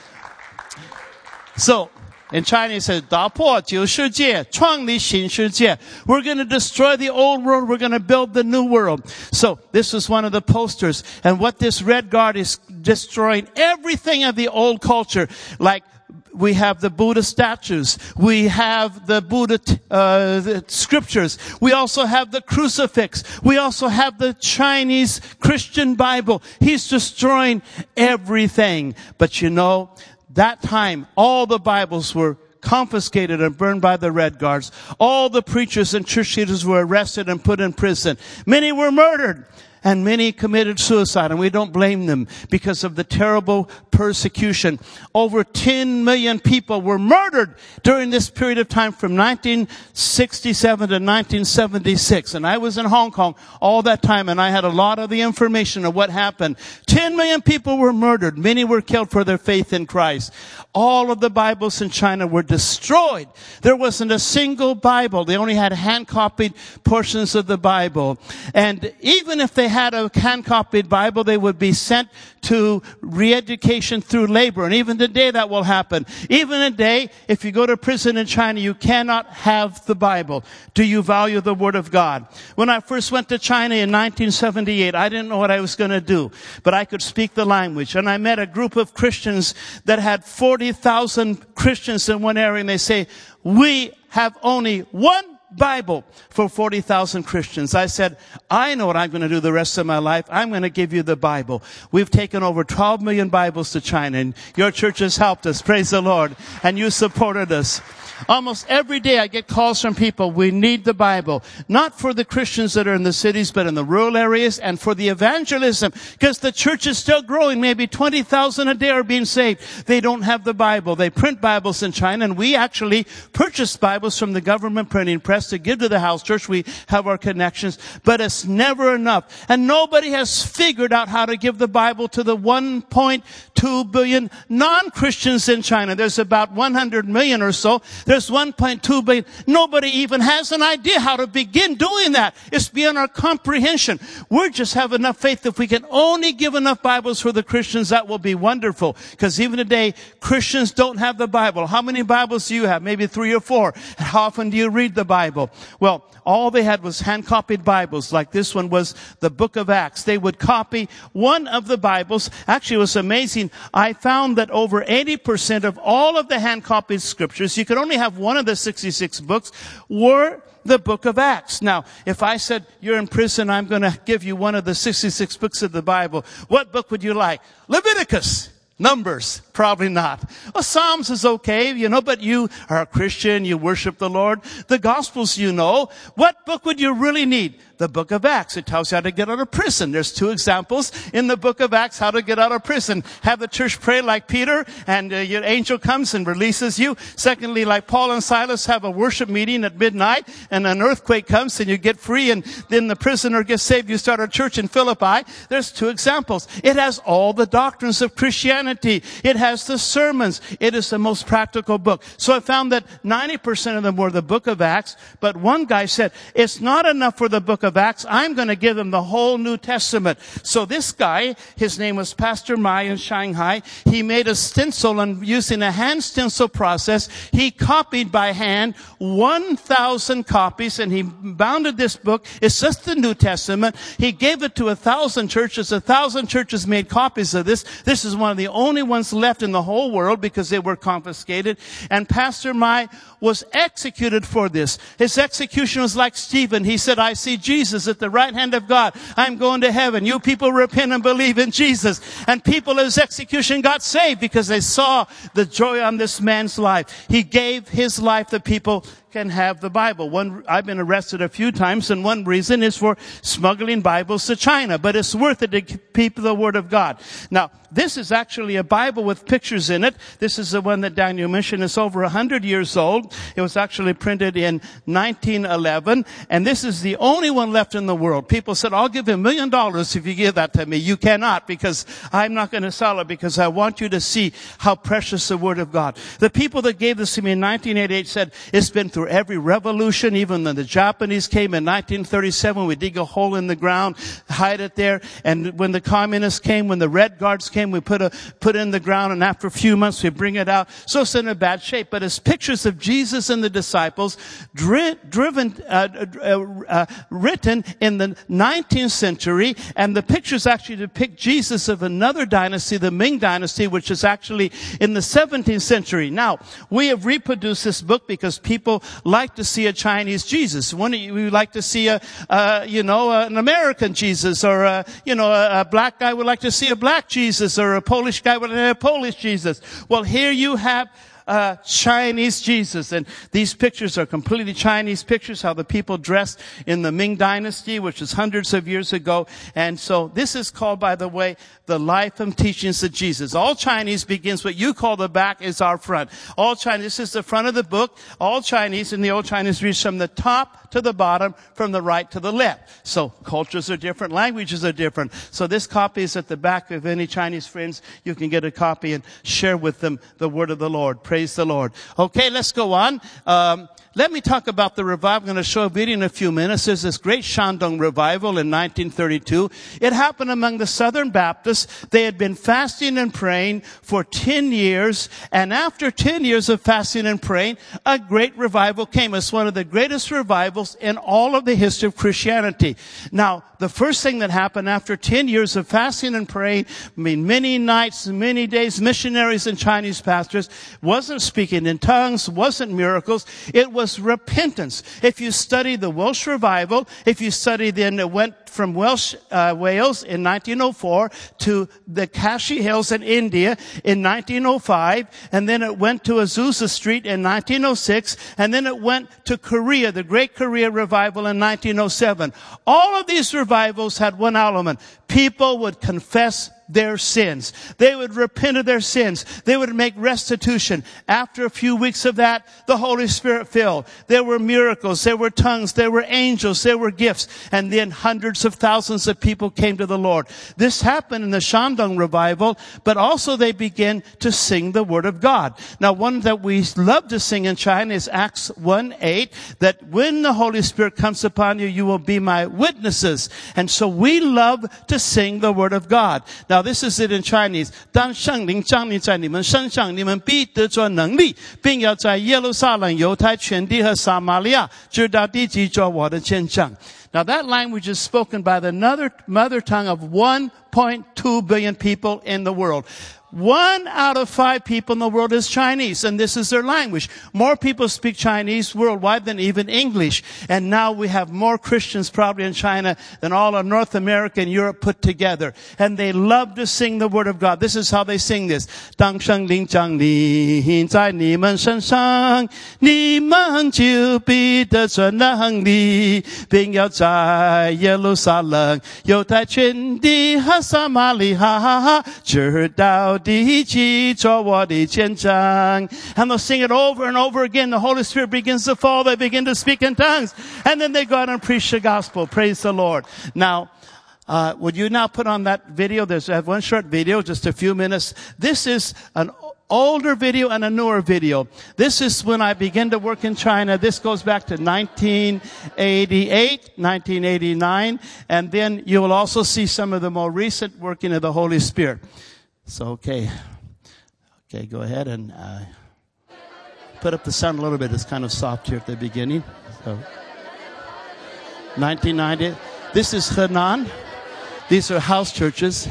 So, in Chinese, it says, 打破旧世界, 创立新世界. We're going to destroy the old world. We're going to build the new world. So, this is one of the posters. And what this Red Guard is destroying, everything of the old culture. Like, we have the Buddha statues. We have the Buddha uh, the scriptures. We also have the crucifix. We also have the Chinese Christian Bible. He's destroying everything. But you know, that time, all the Bibles were confiscated and burned by the Red Guards. All the preachers and church leaders were arrested and put in prison. Many were murdered. And many committed suicide, and we don't blame them because of the terrible persecution. Over ten million people were murdered during this period of time from nineteen sixty-seven to nineteen seventy-six. And I was in Hong Kong all that time, and I had a lot of the information of what happened. ten million people were murdered. Many were killed for their faith in Christ. All of the Bibles in China were destroyed. There wasn't a single Bible. They only had hand-copied portions of the Bible. And even if they had a hand-copied Bible, they would be sent to re-education through labor. And even today that will happen. Even today, if you go to prison in China, you cannot have the Bible. Do you value the Word of God? When I first went to China in nineteen seventy-eight, I didn't know what I was going to do, but I could speak the language. And I met a group of Christians that had forty thousand Christians in one area, and they say, we have only one Bible for forty thousand Christians. I said, I know what I'm going to do the rest of my life. I'm going to give you the Bible. We've taken over twelve million Bibles to China, and your church has helped us. Praise the Lord. And you supported us. Almost every day I get calls from people, we need the Bible. Not for the Christians that are in the cities, but in the rural areas, and for the evangelism. Because the church is still growing. Maybe twenty thousand a day are being saved. They don't have the Bible. They print Bibles in China, and we actually purchase Bibles from the government printing press to give to the house church. We have our connections, but it's never enough. And nobody has figured out how to give the Bible to the one point two billion non-Christians in China. There's about one hundred million or so. There's one point two billion. Nobody even has an idea how to begin doing that. It's beyond our comprehension. We just have enough faith. If we can only give enough Bibles for the Christians, that will be wonderful. Because even today, Christians don't have the Bible. How many Bibles do you have? Maybe three or four. How often do you read the Bible? Well, all they had was hand-copied Bibles, like this one was the Book of Acts. They would copy one of the Bibles. Actually, it was amazing. I found that over eighty percent of all of the hand-copied scriptures, you could only have one of the sixty-six books, were the Book of Acts. Now, if I said, you're in prison, I'm going to give you one of the sixty-six books of the Bible, what book would you like? Leviticus. Numbers, probably not. Well, Psalms is okay, you know, but you are a Christian, you worship the Lord. The Gospels, you know. What book would you really need? The Book of Acts. It tells you how to get out of prison. There's two examples in the Book of Acts how to get out of prison. Have the church pray like Peter, and uh, your angel comes and releases you. Secondly, like Paul and Silas have a worship meeting at midnight, and an earthquake comes and you get free, and then the prisoner gets saved. You start a church in Philippi. There's two examples. It has all the doctrines of Christianity Christianity. It has the sermons. It is the most practical book. So I found that ninety percent of them were the book of Acts, but one guy said, it's not enough for the book of Acts. I'm going to give them the whole New Testament. So this guy, his name was Pastor Mai in Shanghai. He made a stencil, and using a hand stencil process, he copied by hand one thousand copies, and he bounded this book. It's just the New Testament. He gave it to a thousand churches. A thousand churches made copies of this. This is one of the only ones left in the whole world because they were confiscated. And Pastor Mai was executed for this. His execution was like Stephen. He said, I see Jesus at the right hand of God. I'm going to heaven. You people repent and believe in Jesus. And people at his execution got saved because they saw the joy on this man's life. He gave his life that people can have the Bible. One, I've been arrested a few times, and one reason is for smuggling Bibles to China. But it's worth it to keep the Word of God. Now, this is actually a Bible with pictures in it. This is the one that Daniel mentioned. It's over one hundred years old. It was actually printed in nineteen eleven. And this is the only one left in the world. People said, I'll give you a million dollars if you give that to me. You cannot, because I'm not going to sell it, because I want you to see how precious the Word of God. The people that gave this to me in nineteen eighty-eight said, it's been through every revolution. Even when the Japanese came in nineteen thirty-seven, we dig a hole in the ground, hide it there. And when the communists came, when the Red Guards came, we put a, put it in the ground, and after a few months we bring it out. So it's in a bad shape. But it's pictures of Jesus and the disciples dri- driven, uh, uh, uh, written in the nineteenth century. And the pictures actually depict Jesus of another dynasty, the Ming dynasty, which is actually in the seventeenth century. Now, we have reproduced this book because people like to see a Chinese Jesus. One, we like to see a, uh, you know, an American Jesus, or a, you know, a, a black guy would like to see a black Jesus, or a Polish guy would have a Polish Jesus. Well, here you have Uh, Chinese Jesus. And these pictures are completely Chinese pictures, how the people dressed in the Ming Dynasty, which is hundreds of years ago. And so this is called, by the way, the life and teachings of Jesus. All Chinese begins what you call the back is our front. All Chinese, this is the front of the book. All Chinese in the old Chinese reads from the top to the bottom, from the right to the left. So cultures are different, languages are different. So this copy is at the back of any Chinese friends. You can get a copy and share with them the word of the Lord. Praise the Lord. Okay, let's go on. Um, let me talk about the revival. I'm going to show a video in a few minutes. There's this great Shandong revival in nineteen thirty-two. It happened among the Southern Baptists. They had been fasting and praying for ten years. And after ten years of fasting and praying, a great revival came. It's one of the greatest revivals in all of the history of Christianity. Now, the first thing that happened after ten years of fasting and praying, I mean, many nights, many days, missionaries and Chinese pastors, wasn't speaking in tongues, wasn't miracles. It was repentance. If you study the Welsh revival, if you study then it went from Welsh, uh, Wales in nineteen oh four to the Kashi Hills in India in nineteen oh five, and then it went to Azusa Street in nineteen oh six, and then it went to Korea, the Great Korea Revival in nineteen oh seven. All of these revivals had one element. People would confess their sins. They would repent of their sins. They would make restitution. After a few weeks of that, the Holy Spirit filled. There were miracles. There were tongues. There were angels. There were gifts. And then hundreds of thousands of people came to the Lord. This happened in the Shandong revival, but also they began to sing the Word of God. Now, one that we love to sing in China is Acts one eight, that when the Holy Spirit comes upon you, you will be my witnesses. And so we love to sing the Word of God. Now, this is it in Chinese. 当圣灵降临在你们身上，你们必得着能力，并要在耶路撒冷、犹太全地和撒玛利亚直到地极做我的见证。Now that language is spoken by the mother, mother tongue of one point two billion people in the world. One out of five people in the world is Chinese, and this is their language. More people speak Chinese worldwide than even English. And now we have more Christians probably in China than all of North America and Europe put together. And they love to sing the Word of God. This is how they sing this. 当圣灵降临在你们身上，你们就必得着能力，并要在耶路撒冷、犹太全地和撒玛利亚直到 and they'll sing it over and over again. The Holy Spirit begins to fall. They begin to speak in tongues. And then they go out and preach the gospel. Praise the Lord. Now, Uh, would you now put on that video? There's I have one short video, just a few minutes. This is an older video and a newer video. This is when I began to work in China. This goes back to nineteen eighty-eight, nineteen eighty-nine. And then you will also see some of the more recent working of the Holy Spirit. So, okay. Okay, go ahead and uh, put up the sound a little bit. It's kind of soft here at the beginning. So, nineteen ninety. This is Henan. These are house churches.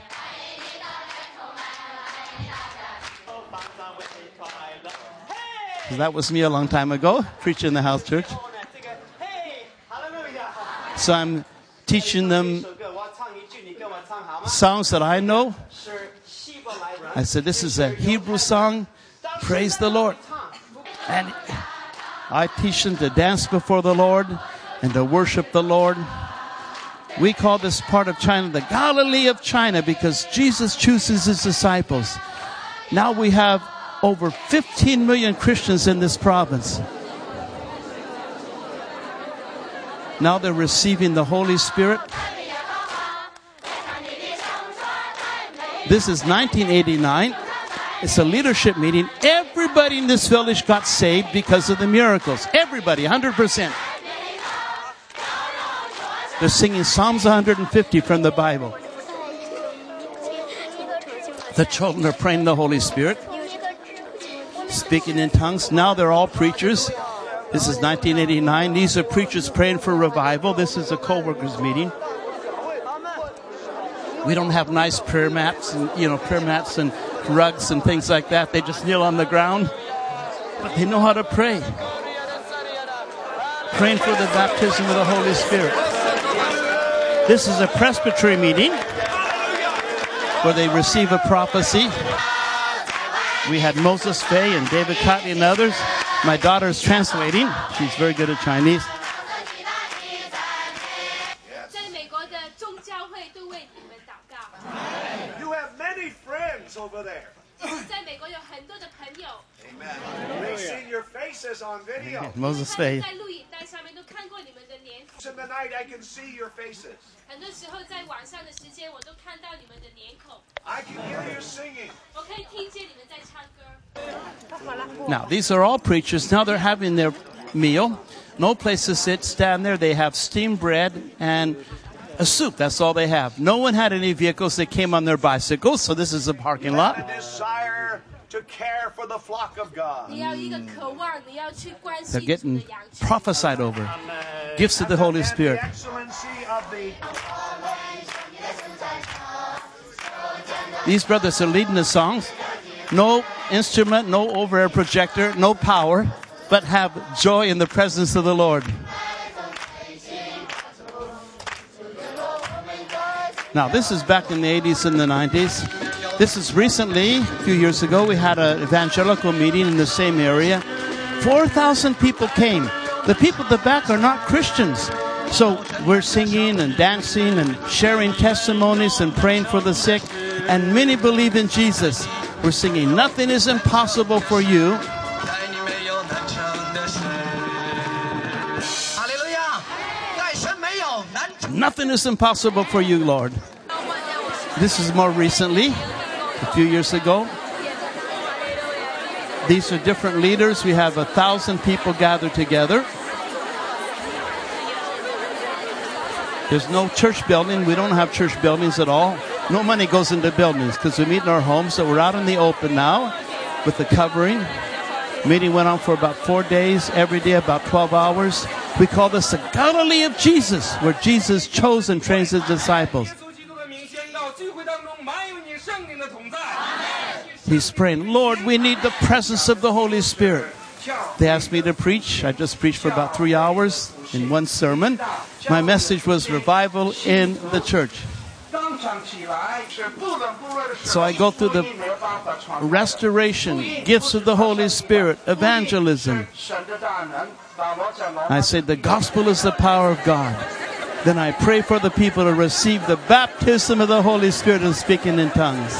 That was me a long time ago, preaching in the house church. So I'm teaching them songs that I know. I said, this is a Hebrew song. Praise the Lord. And I teach them to dance before the Lord and to worship the Lord. We call this part of China the Galilee of China because Jesus chooses his disciples. Now we have over fifteen million Christians in this province. Now they're receiving the Holy Spirit. This is nineteen eighty-nine. It's a leadership meeting. Everybody in this village got saved because of the miracles. Everybody, one hundred percent. They're singing Psalms one hundred fifty from the Bible. The children are praying the Holy Spirit, speaking in tongues. Now they're all preachers. This is nineteen eighty-nine. These are preachers praying for revival. This is a co-workers meeting. We don't have nice prayer mats and, you know, prayer mats and rugs and things like that. They just kneel on the ground. But they know how to pray. Praying for the baptism of the Holy Spirit. This is a presbytery meeting where they receive a prophecy. We had Moses Fay and David Cotley and others. My daughter's translating. She's very good at Chinese. You have many friends over there. Amen. They've seen your faces on video. Moses Fay. In the night, I can see your faces. I can hear you singing. Now, these are all preachers. Now they're having their meal. No place to sit, stand there. They have steamed bread and a soup. That's all they have. No one had any vehicles. They came on their bicycles. So this is a parking lot. A desire to care for the flock of God. They're getting prophesied over. Gifts of the Holy Spirit. The excellency of the These brothers are leading the songs. No instrument, no over-air projector, no power, but have joy in the presence of the Lord. Now, this is back in the eighties and the nineties. This is recently, a few years ago, we had an evangelical meeting in the same area. four thousand people came. The people at the back are not Christians. So we're singing and dancing and sharing testimonies and praying for the sick. And many believe in Jesus. We're singing, nothing is impossible for you. Nothing is impossible for you, Lord. This is more recently, a few years ago. These are different leaders. We have a thousand people gathered together. There's no church building. We don't have church buildings at all. No money goes into buildings because we meet in our homes. So we're out in the open now with the covering. Meeting went on for about four days, every day about twelve hours. We call this the Galilee of Jesus, where Jesus chose and trains his disciples. He's praying, Lord, we need the presence of the Holy Spirit. They asked me to preach. I just preached for about three hours in one sermon. My message was revival in the church. So I go through the restoration, gifts of the Holy Spirit, evangelism. I say the gospel is the power of God. Then I pray for the people to receive the baptism of the Holy Spirit and speaking in tongues.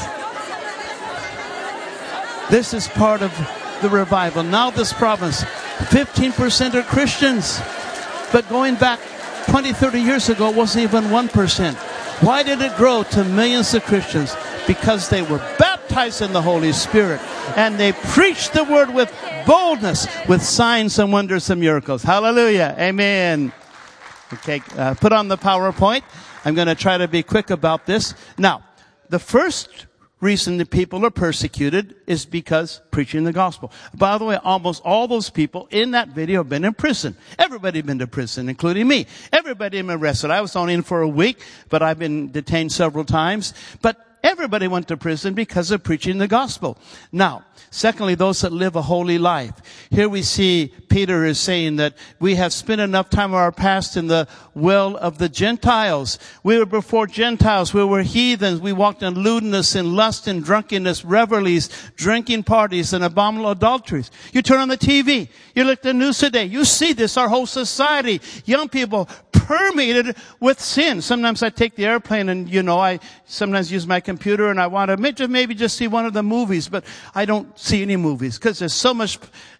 This is part of the revival. Now this province, fifteen percent are Christians. But going back twenty, thirty years ago, it wasn't even one percent. Why did it grow to millions of Christians? Because they were baptized in the Holy Spirit and they preached the word with boldness, with signs and wonders and miracles. Hallelujah. Amen. Okay, uh, put on the PowerPoint. I'm going to try to be quick about this. Now, the first reason that people are persecuted is because preaching the gospel. By the way, almost all those people in that video have been in prison. Everybody been to prison, including me. Everybody been arrested. I was only in for a week, but I've been detained several times. But everybody went to prison because of preaching the gospel. Now, secondly, those that live a holy life. Here we see Peter is saying that we have spent enough time of our past in the will of the Gentiles. We were before Gentiles. We were heathens. We walked in lewdness and lust and drunkenness, revelries, drinking parties, and abominable adulteries. You turn on the T V. You look at the news today. You see this, our whole society. Young people permeated with sin. Sometimes I take the airplane and, you know, I sometimes use my computer and I want to maybe just see one of the movies, but I don't see any movies because there's so much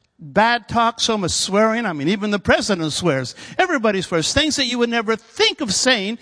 bad talk, so much swearing. I mean, even the president swears. Everybody swears. Things that you would never think of saying,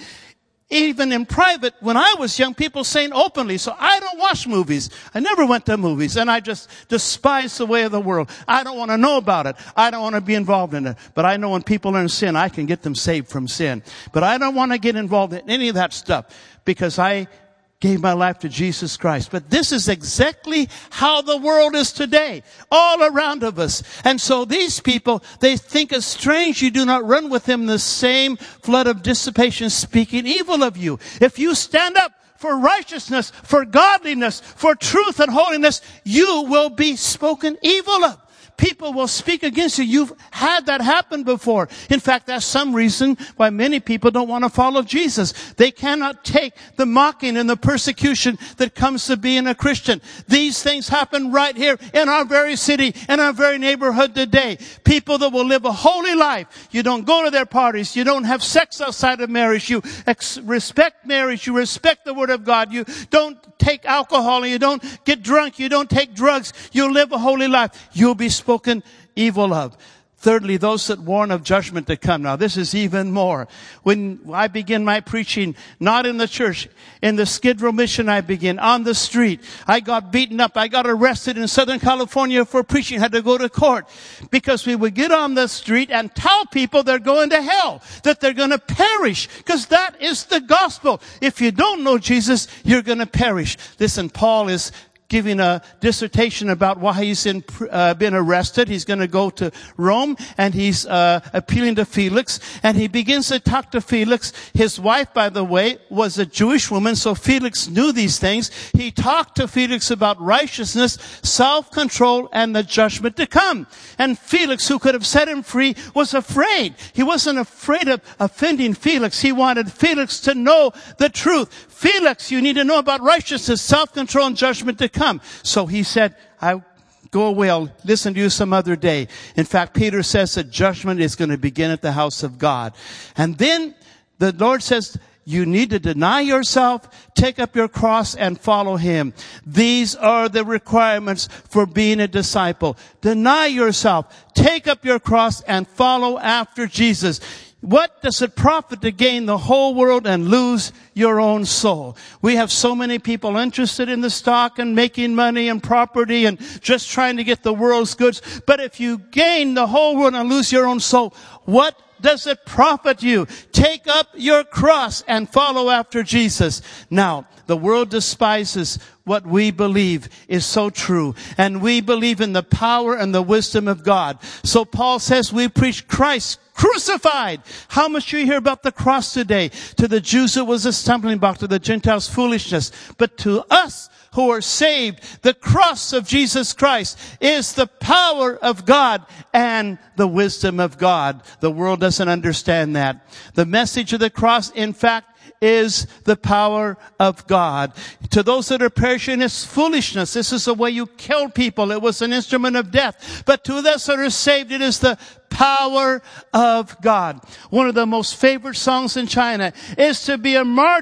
even in private. When I was young, people saying openly. So I don't watch movies. I never went to movies, and I just despise the way of the world. I don't want to know about it. I don't want to be involved in it. But I know when people are in sin, I can get them saved from sin. But I don't want to get involved in any of that stuff because I gave my life to Jesus Christ. But this is exactly how the world is today, all around of us. And so these people, they think it's strange you do not run with them the same flood of dissipation speaking evil of you. If you stand up for righteousness, for godliness, for truth and holiness, you will be spoken evil of. People will speak against you. You've had that happen before. In fact, that's some reason why many people don't want to follow Jesus. They cannot take the mocking and the persecution that comes to being a Christian. These things happen right here in our very city, in our very neighborhood today. People that will live a holy life. You don't go to their parties. You don't have sex outside of marriage. You ex- respect marriage. You respect the Word of God. You don't take alcohol. You don't get drunk. You don't take drugs. You live a holy life. You'll be spoken evil of. Thirdly, those that warn of judgment to come. Now, this is even more. When I begin my preaching, not in the church, in the Skid Row mission I begin, on the street. I got beaten up. I got arrested in Southern California for preaching. Had to go to court. Because we would get on the street and tell people they're going to hell. That they're going to perish. Because that is the gospel. If you don't know Jesus, you're going to perish. Listen, Paul is giving a dissertation about why he's in, uh, been arrested. He's going to go to Rome, and he's uh, appealing to Felix. And he begins to talk to Felix. His wife, by the way, was a Jewish woman, so Felix knew these things. He talked to Felix about righteousness, self-control, and the judgment to come. And Felix, who could have set him free, was afraid. He wasn't afraid of offending Felix. He wanted Felix to know the truth. Felix, you need to know about righteousness, self-control, and judgment to come. So he said, I go away. I'll listen to you some other day. In fact, Peter says that judgment is going to begin at the house of God. And then the Lord says, you need to deny yourself, take up your cross, and follow Him. These are the requirements for being a disciple. Deny yourself, take up your cross, and follow after Jesus. What does it profit to gain the whole world and lose your own soul? We have so many people interested in the stock and making money and property and just trying to get the world's goods. But if you gain the whole world and lose your own soul, what does it profit you? Take up your cross and follow after Jesus. Now, the world despises what we believe is so true. And we believe in the power and the wisdom of God. So Paul says we preach Christ crucified. How much you hear about the cross today? To the Jews it was a stumbling block, to the Gentiles foolishness. But to us who are saved, the cross of Jesus Christ is the power of God and the wisdom of God. The world doesn't understand that. The message of the cross, in fact, is the power of God. To those that are perishing, it's foolishness. This is the way you kill people. It was an instrument of death. But to those that are saved, it is the power of God. One of the most favorite songs in China is to be a martyr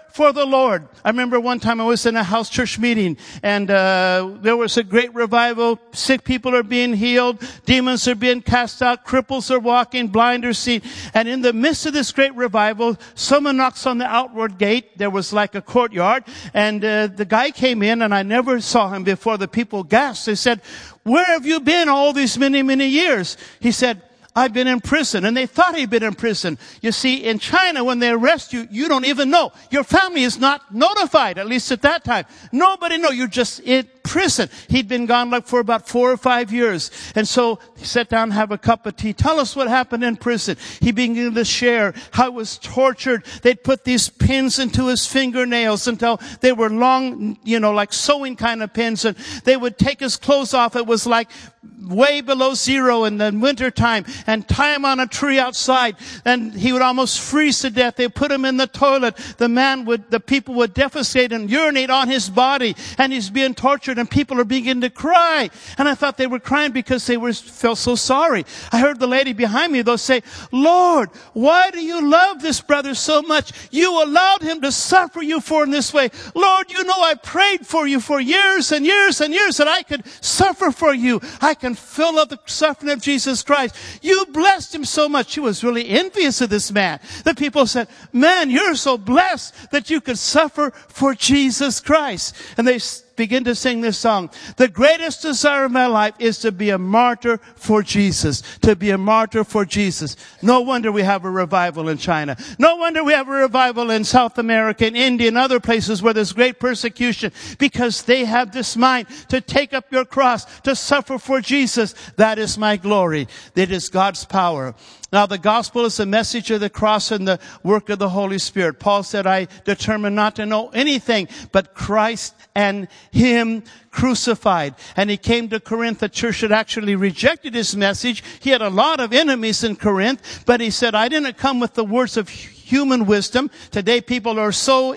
for the Lord. I remember one time I was in a house church meeting, and uh there was a great revival. Sick people are being healed. Demons are being cast out. Cripples are walking. Blind are seeing. And in the midst of this great revival, someone knocks on the outward gate. There was like a courtyard, and uh, the guy came in, and I never saw him before. The people gasped. They said, "Where have you been all these many, many years?" He said, "I've been in prison." And they thought he'd been in prison. You see, in China, when they arrest you, you don't even know. Your family is not notified, at least at that time. Nobody knows. You're just in prison. He'd been gone like for about four or five years. And so he sat down and have a cup of tea. "Tell us what happened in prison." He began to share how he was tortured. They'd put these pins into his fingernails until they were long, you know, like sewing kind of pins. And they would take his clothes off. It was like way below zero in the winter time, and tie him on a tree outside, and he would almost freeze to death. They put him in the toilet. The man would, the people would defecate and urinate on his body, and he's being tortured, and people are beginning to cry. And I thought they were crying because they were felt so sorry. I heard the lady behind me though say, "Lord, why do you love this brother so much? You allowed him to suffer you for in this way. Lord, you know I prayed for you for years and years and years that I could suffer for you. I can fill up the suffering of Jesus Christ. You blessed him so much." She was really envious of this man. The people said, "Man, you're so blessed that you could suffer for Jesus Christ." And they begin to sing this song. "The greatest desire of my life is to be a martyr for Jesus." To be a martyr for Jesus. No wonder we have a revival in China. No wonder we have a revival in South America, in India, and other places where there's great persecution, because they have this mind to take up your cross, to suffer for Jesus. That is my glory. That is God's power. Now, the gospel is the message of the cross and the work of the Holy Spirit. Paul said, "I determined not to know anything but Christ and Him crucified." And he came to Corinth, a church that actually rejected his message. He had a lot of enemies in Corinth, but he said, "I didn't come with the words of human wisdom." Today people are so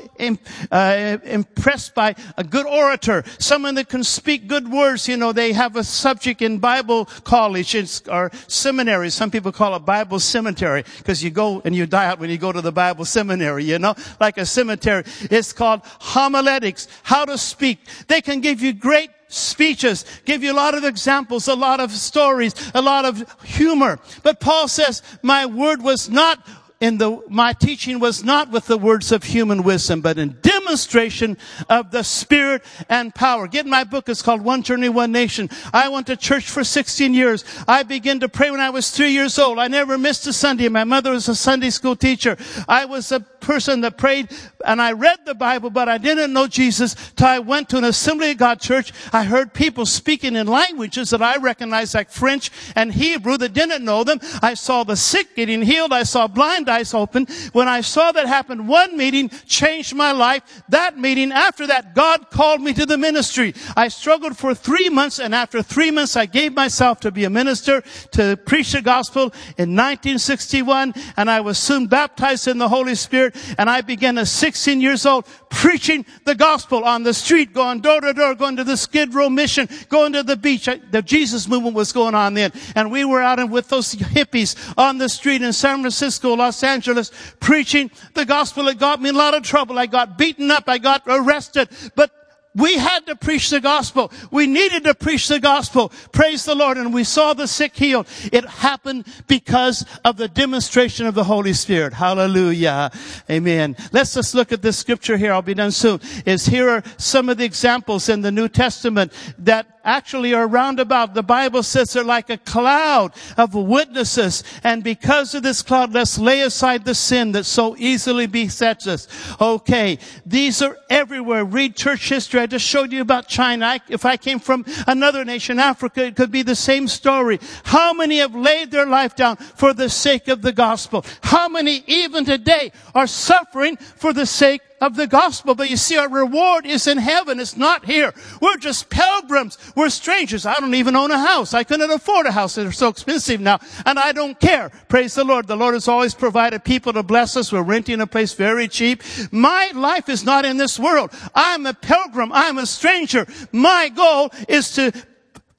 uh, impressed by a good orator, someone that can speak good words. You know, they have a subject in Bible college or seminary. Some people call it Bible cemetery, because you go and you die out when you go to the Bible seminary, you know, like a cemetery. It's called homiletics, how to speak. They can give you great speeches, give you a lot of examples, a lot of stories, a lot of humor. But Paul says, my word was not in the, my teaching was not with the words of human wisdom, but in demonstration of the Spirit and power. Get my book. It's called One Journey, One Nation. I went to church for sixteen years. I began to pray when I was three years old. I never missed a Sunday. My mother was a Sunday school teacher. I was a person that prayed, and I read the Bible, but I didn't know Jesus till I went to an Assembly of God church. I heard people speaking in languages that I recognized, like French and Hebrew, that didn't know them. I saw the sick getting healed. I saw blind eyes open. When I saw that happen, one meeting changed my life. That meeting, after that, God called me to the ministry. I struggled for three months, and after three months, I gave myself to be a minister, to preach the gospel in nineteen sixty-one, and I was soon baptized in the Holy Spirit, and I began at sixteen years old preaching the gospel on the street, going door to door, going to the Skid Row mission, going to the beach. I, the Jesus movement was going on then, and we were out with those hippies on the street in San Francisco, Los Angeles, preaching the gospel. It got me in a lot of trouble. I got beaten up. I got arrested. But we had to preach the gospel. We needed to preach the gospel. Praise the Lord. And we saw the sick healed. It happened because of the demonstration of the Holy Spirit. Hallelujah. Amen. Let's just look at this scripture here. I'll be done soon. Is here are some of the examples in the New Testament that actually are roundabout. The Bible says they're like a cloud of witnesses. And because of this cloud, let's lay aside the sin that so easily besets us. Okay. These are everywhere. Read church history. I just showed you about China. I, if I came from another nation, Africa, it could be the same story. How many have laid their life down for the sake of the gospel? How many even today are suffering for the sake of the gospel? But you see, our reward is in heaven. It's not here. We're just pilgrims. We're strangers. I don't even own a house. I couldn't afford a house. They're so expensive now. And I don't care. Praise the Lord. The Lord has always provided people to bless us. We're renting a place very cheap. My life is not in this world. I'm a pilgrim. I'm a stranger. My goal is to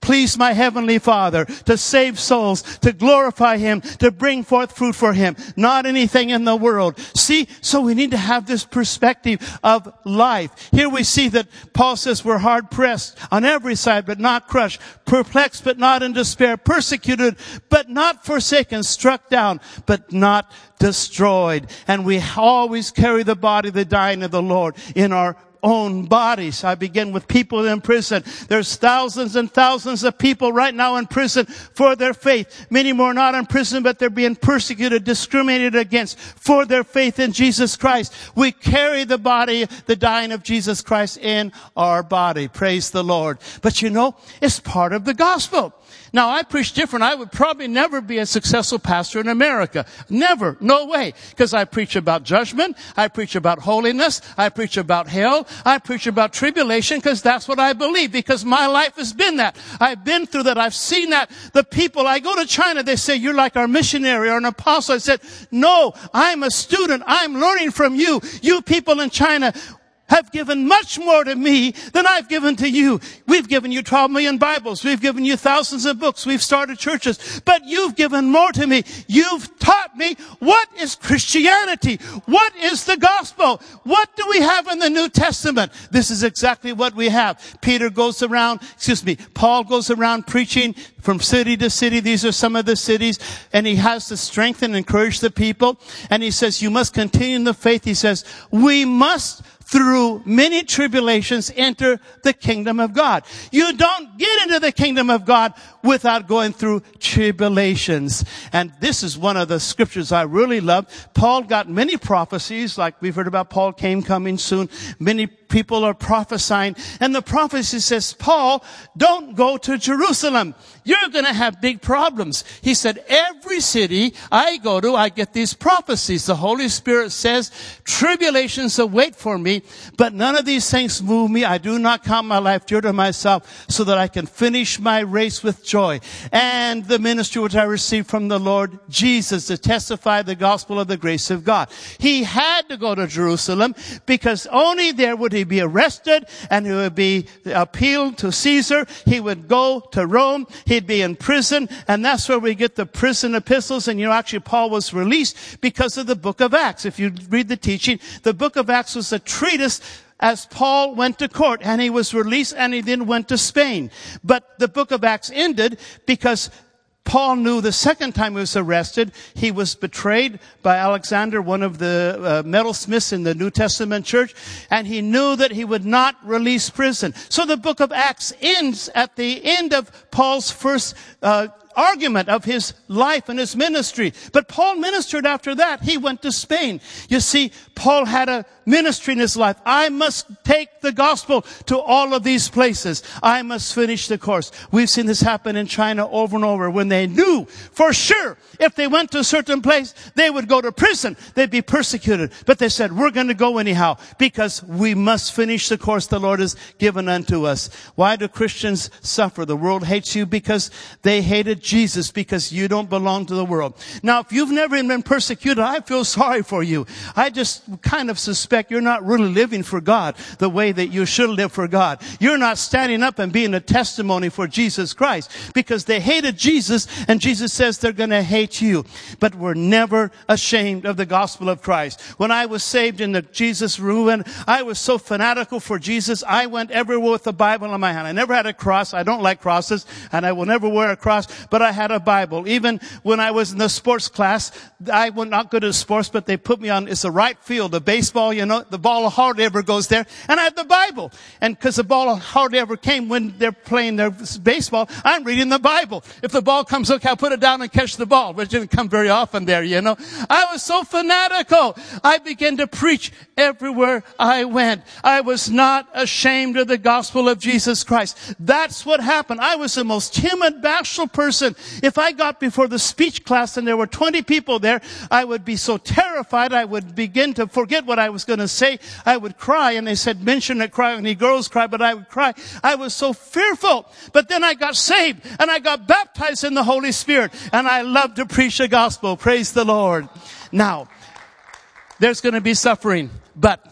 please my heavenly Father, to save souls, to glorify him, to bring forth fruit for him, not anything in the world. See, so we need to have this perspective of life. Here we see that Paul says we're hard pressed on every side, but not crushed, perplexed, but not in despair, persecuted, but not forsaken, struck down, but not destroyed. And we always carry the body, the dying of the Lord in our own bodies. I begin with people in prison. There's thousands and thousands of people right now in prison for their faith. Many more not in prison, but they're being persecuted, discriminated against for their faith in Jesus Christ. We carry the body, the dying of Jesus Christ in our body. Praise the Lord. But you know, it's part of the gospel. Now, I preach different. I would probably never be a successful pastor in America. Never. No way. Because I preach about judgment. I preach about holiness. I preach about hell. I preach about tribulation because that's what I believe. Because my life has been that. I've been through that. I've seen that. The people, I go to China, they say, you're like our missionary or an apostle. I said, no, I'm a student. I'm learning from you. You people in China have given much more to me than I've given to you. We've given you twelve million Bibles. We've given you thousands of books. We've started churches. But you've given more to me. You've taught me what is Christianity. What is the gospel? What do we have in the New Testament? This is exactly what we have. Peter goes around, excuse me, Paul goes around preaching from city to city. These are some of the cities. And he has to strengthen and encourage the people. And he says, you must continue in the faith. He says, we must through many tribulations enter the kingdom of God. You don't get into the kingdom of God without going through tribulations. And this is one of the scriptures I really love. Paul got many prophecies, like we've heard about Paul came coming soon. Many people are prophesying. And the prophecy says, Paul, don't go to Jerusalem. You're going to have big problems. He said, every city I go to, I get these prophecies. The Holy Spirit says, tribulations await for me, but none of these things move me. I do not count my life dear to myself so that I can finish my race with joy. And the ministry which I received from the Lord Jesus to testify the gospel of the grace of God. He had to go to Jerusalem because only there would he be arrested and he would be appealed to Caesar. He would go to Rome. He'd be in prison. And that's where we get the prison epistles. And you know, actually Paul was released because of the book of Acts. If you read the teaching, the book of Acts was a treatise as Paul went to court, and he was released, and he then went to Spain. But the book of Acts ended because Paul knew the second time he was arrested, he was betrayed by Alexander, one of the uh, metalsmiths in the New Testament church, and he knew that he would not release prison. So the book of Acts ends at the end of Paul's first uh argument of his life and his ministry. But Paul ministered after that. He went to Spain. You see, Paul had a ministry in his life. I must take the gospel to all of these places. I must finish the course. We've seen this happen in China over and over when they knew for sure if they went to a certain place, they would go to prison. They'd be persecuted. But they said, we're going to go anyhow because we must finish the course the Lord has given unto us. Why do Christians suffer? The world hates you because they hated Jesus, because you don't belong to the world. Now, if you've never been persecuted, I feel sorry for you. I just kind of suspect you're not really living for God the way that you should live for God. You're not standing up and being a testimony for Jesus Christ because they hated Jesus, and Jesus says they're going to hate you. But we're never ashamed of the gospel of Christ. When I was saved in the Jesus room, I was so fanatical for Jesus, I went everywhere with the Bible in my hand. I never had a cross. I don't like crosses, and I will never wear a cross. But I had a Bible. Even when I was in the sports class, I was not good at sports, but they put me on, it's a right field, the baseball, you know, the ball hardly ever goes there. And I had the Bible. And because the ball hardly ever came when they're playing their baseball, I'm reading the Bible. If the ball comes, okay, I'll put it down and catch the ball, which didn't come very often there, you know. I was so fanatical. I began to preach everywhere I went. I was not ashamed of the gospel of Jesus Christ. That's what happened. I was the most timid, bashful person. If I got before the speech class and there were twenty people there, I would be so terrified I would begin to forget what I was going to say. I would cry, and they said, men shouldn't cry, any girls cry, but I would cry. I was so fearful. But then I got saved, and I got baptized in the Holy Spirit, and I love to preach the gospel. Praise the Lord. Now, there's going to be suffering, but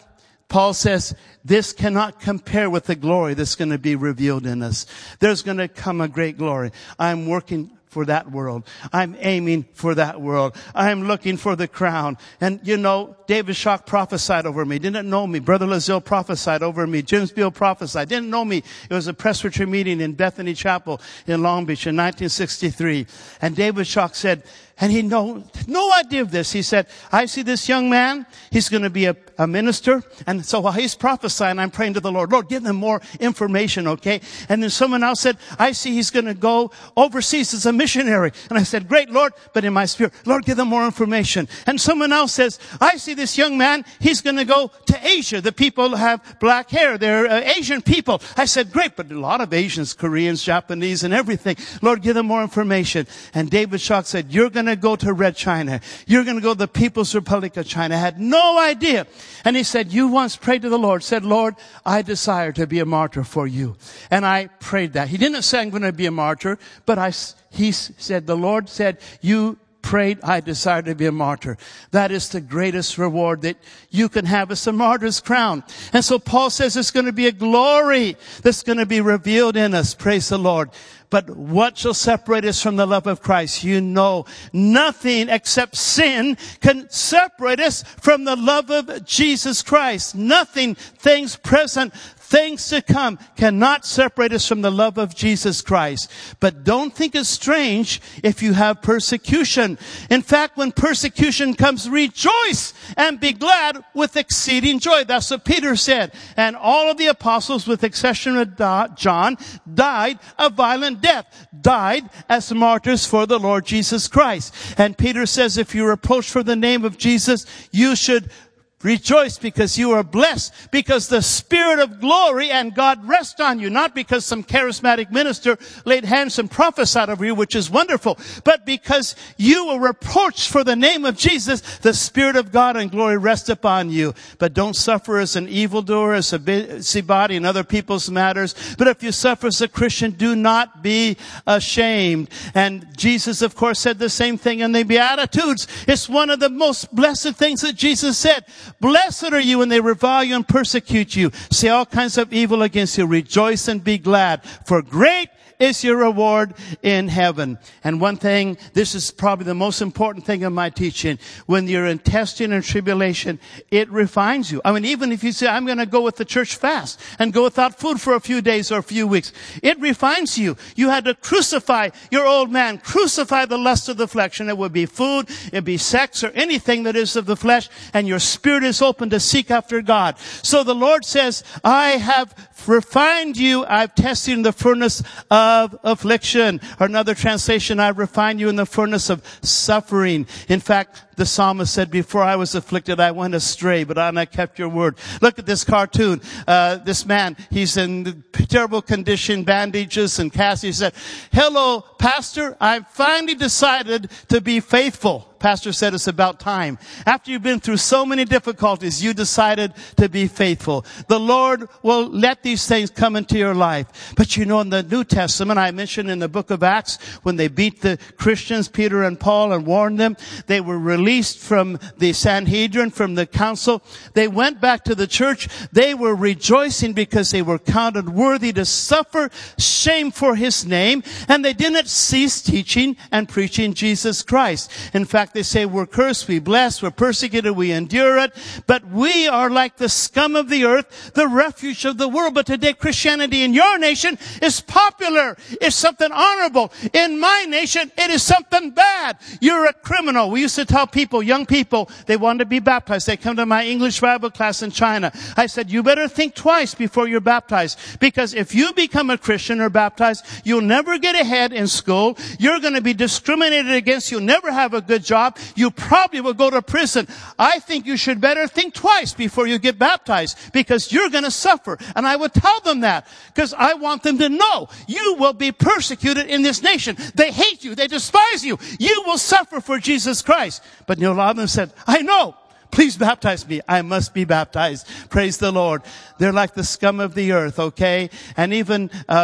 Paul says, this cannot compare with the glory that's going to be revealed in us. There's going to come a great glory. I'm working for that world. I'm aiming for that world. I'm looking for the crown. And you know, David Schock prophesied over me. Didn't know me. Brother Lazille prophesied over me. James Beale prophesied. Didn't know me. It was a Presbyterian meeting in Bethany Chapel in Long Beach in nineteen sixty-three. And David Schock said, and he no, no idea of this. He said, I see this young man. He's going to be a, a minister. And so while he's prophesying, I'm praying to the Lord. Lord, give them more information, okay? And then someone else said, I see he's going to go overseas as a missionary. And I said, great, Lord. But in my spirit, Lord, give them more information. And someone else says, I see this young man. He's going to go to Asia. The people have black hair. They're uh, Asian people. I said, great. But a lot of Asians, Koreans, Japanese, and everything. Lord, give them more information. And David Schock said, you're going to go to Red China. You're going to go to the People's Republic of China. I had no idea. And he said, you once prayed to the Lord, said, Lord, I desire to be a martyr for you. And I prayed that. He didn't say I'm going to be a martyr, but I, he said, the Lord said, you prayed, I desire to be a martyr. That is the greatest reward that you can have. It's a martyr's crown. And so Paul says it's going to be a glory that's going to be revealed in us. Praise the Lord. But what shall separate us from the love of Christ? You know, nothing except sin can separate us from the love of Jesus Christ. Nothing, things present, things to come, cannot separate us from the love of Jesus Christ. But don't think it's strange if you have persecution. In fact, when persecution comes, rejoice and be glad with exceeding joy. That's what Peter said. And all of the apostles, with exception of John, died a violent death, died as martyrs for the Lord Jesus Christ. And Peter says, if you're reproached for the name of Jesus, you should rejoice because you are blessed, because the Spirit of glory and God rest on you, not because some charismatic minister laid hands and prophesied over you, which is wonderful, but because you were reproached for the name of Jesus, the Spirit of God and glory rest upon you. But don't suffer as an evildoer, as a busybody in other people's matters. But if you suffer as a Christian, do not be ashamed. And Jesus, of course, said the same thing in the Beatitudes. It's one of the most blessed things that Jesus said. Blessed are you when they revile you and persecute you, say all kinds of evil against you. Rejoice and be glad, for great is your reward in heaven. And one thing, this is probably the most important thing in my teaching. When you're in testing and tribulation, it refines you. I mean, even if you say, I'm going to go with the church fast and go without food for a few days or a few weeks, it refines you. You had to crucify your old man, crucify the lust of the flesh. And it would be food, it'd be sex, or anything that is of the flesh. And your spirit is open to seek after God. So the Lord says, I have refined you. I've tested in the furnace of Of affliction. Or another translation, I refined you in the furnace of suffering. In fact, the psalmist said, before I was afflicted, I went astray, but I kept your word. Look at this cartoon. Uh, this man, he's in terrible condition, bandages and casts. He said, hello, pastor, I've finally decided to be faithful. Pastor said it's about time. After you've been through so many difficulties, you decided to be faithful. The Lord will let these things come into your life. But you know, in the New Testament, I mentioned in the book of Acts, when they beat the Christians, Peter and Paul, and warned them, they were released from the Sanhedrin, from the council. They went back to the church. They were rejoicing because they were counted worthy to suffer shame for his name. And they didn't cease teaching and preaching Jesus Christ. In fact, they say we're cursed, we bless, we're persecuted, we endure it. But we are like the scum of the earth, the refuge of the world. But today Christianity in your nation is popular. It's something honorable. In my nation, it is something bad. You're a criminal. We used to tell people, young people, they want to be baptized. They come to my English Bible class in China. I said, you better think twice before you're baptized. Because if you become a Christian or baptized, you'll never get ahead in school. You're going to be discriminated against. You'll never have a good job. You probably will go to prison. I think you should better think twice before you get baptized, because you're going to suffer. And I would tell them that because I want them to know you will be persecuted in this nation. They hate you. They despise you. You will suffer for Jesus Christ. But you know, a lot of them said, I know. Please baptize me. I must be baptized. Praise the Lord. They're like the scum of the earth, okay? And even uh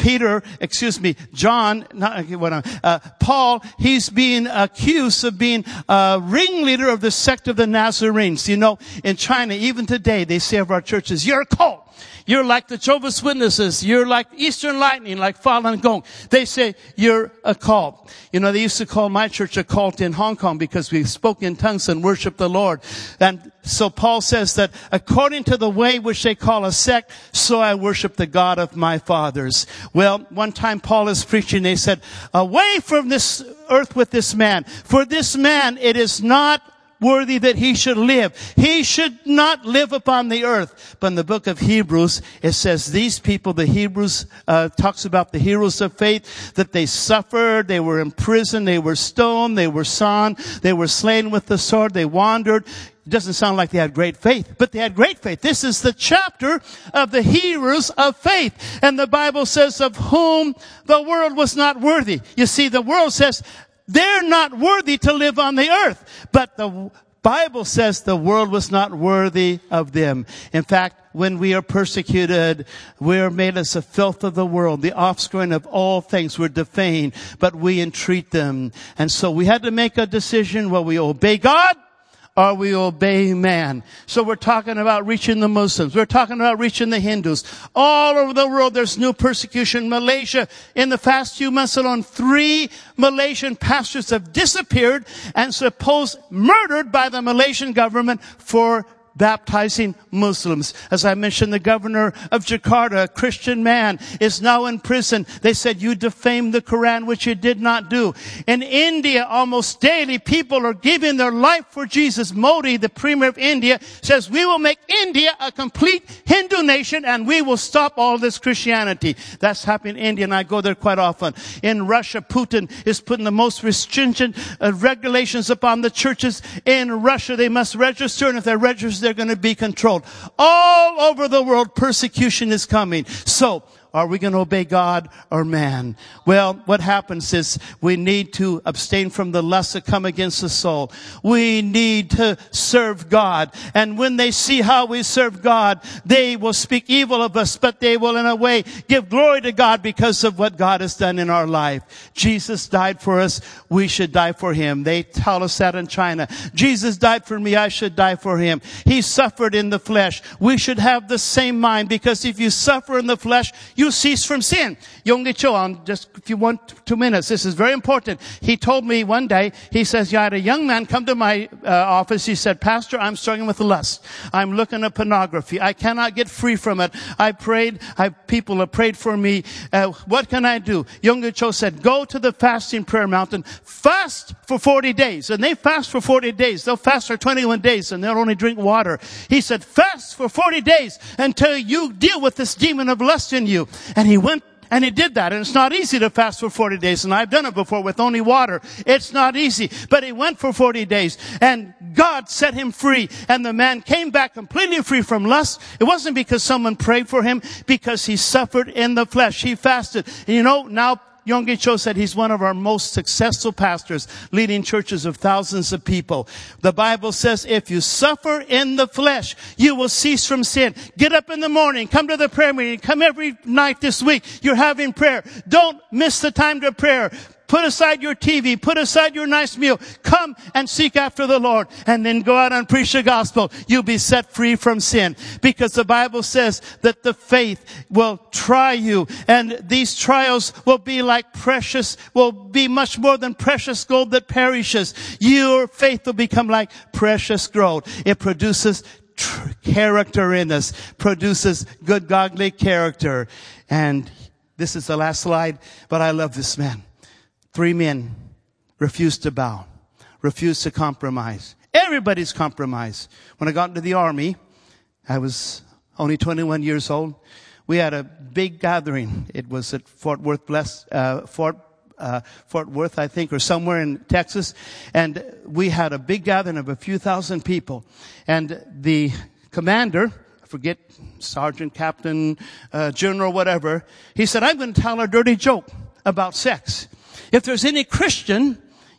Peter, excuse me, John, not, uh, Paul, he's being accused of being a ringleader of the sect of the Nazarenes. You know, in China, even today, they say of our churches, you're a cult. You're like the Jehovah's Witnesses. You're like Eastern Lightning, like Falun Gong. They say you're a cult. You know, they used to call my church a cult in Hong Kong because we spoke in tongues and worshiped the Lord. And so Paul says that according to the way which they call a sect, so I worship the God of my fathers. Well, one time Paul is preaching, they said, away from this earth with this man. For this man, it is not worthy that he should live. He should not live upon the earth. But in the book of Hebrews, it says these people, the Hebrews, uh, talks about the heroes of faith, that they suffered, they were imprisoned, they were stoned, they were sawn, they were slain with the sword, they wandered. It doesn't sound like they had great faith, but they had great faith. This is the chapter of the heroes of faith. And the Bible says of whom the world was not worthy. You see, the world says, they're not worthy to live on the earth. But the Bible says the world was not worthy of them. In fact, when we are persecuted, we are made as the filth of the world, the offspring of all things. We're defamed, but we entreat them. And so we had to make a decision. Will we obey God? Or we obey man. So we're talking about reaching the Muslims. We're talking about reaching the Hindus. All over the world, there's new persecution. Malaysia, in the past few months alone, three Malaysian pastors have disappeared and supposed murdered by the Malaysian government for baptizing Muslims. As I mentioned, the governor of Jakarta, a Christian man, is now in prison. They said, you defamed the Quran, which you did not do. In India, almost daily, people are giving their life for Jesus. Modi, the premier of India, says, we will make India a complete Hindu nation and we will stop all this Christianity. That's happening in India, and I go there quite often. In Russia, Putin is putting the most stringent uh, regulations upon the churches. In Russia, they must register, and if they're registered, they're going to be controlled. All over the world, persecution is coming. So, are we going to obey God or man? Well, what happens is we need to abstain from the lusts that come against the soul. We need to serve God. And when they see how we serve God, they will speak evil of us, but they will in a way give glory to God because of what God has done in our life. Jesus died for us. We should die for him. They tell us that in China. Jesus died for me. I should die for him. He suffered in the flesh. We should have the same mind, because if you suffer in the flesh, you cease from sin. Yonggi Cho, on just if you want two minutes, this is very important. He told me one day, he says, yeah, I had a young man come to my uh, office. He said, Pastor, I'm struggling with lust. I'm looking at pornography. I cannot get free from it. I prayed. I, people have prayed for me. Uh, what can I do? Yonggi Cho said, go to the fasting prayer mountain, fast for forty days. And they fast for forty days. They'll fast for twenty-one days and they'll only drink water. He said, fast for forty days until you deal with this demon of lust in you. And he went and he did that. And it's not easy to fast for forty days. And I've done it before with only water. It's not easy. But he went for forty days and God set him free. And the man came back completely free from lust. It wasn't because someone prayed for him, because he suffered in the flesh. He fasted. And you know, now Yonggi Cho said he's one of our most successful pastors, leading churches of thousands of people. The Bible says if you suffer in the flesh, you will cease from sin. Get up in the morning, come to the prayer meeting, come every night this week. You're having prayer. Don't miss the time to prayer. Put aside your T V. Put aside your nice meal. Come and seek after the Lord. And then go out and preach the gospel. You'll be set free from sin. Because the Bible says that the faith will try you. And these trials will be like precious, will be much more than precious gold that perishes. Your faith will become like precious gold. It produces tr- character in us. Produces good godly character. And this is the last slide, but I love this man. Three men refused to bow, refused to compromise. Everybody's compromised. When I got into the army, I was only twenty-one years old. We had a big gathering. It was at Fort Worth, Bless, uh, Fort, uh, Fort Worth, I think, or somewhere in Texas. And we had a big gathering of a few thousand people. And the commander, I forget, sergeant, captain, uh, general, whatever, he said, I'm going to tell a dirty joke about sex. If there's any Christian,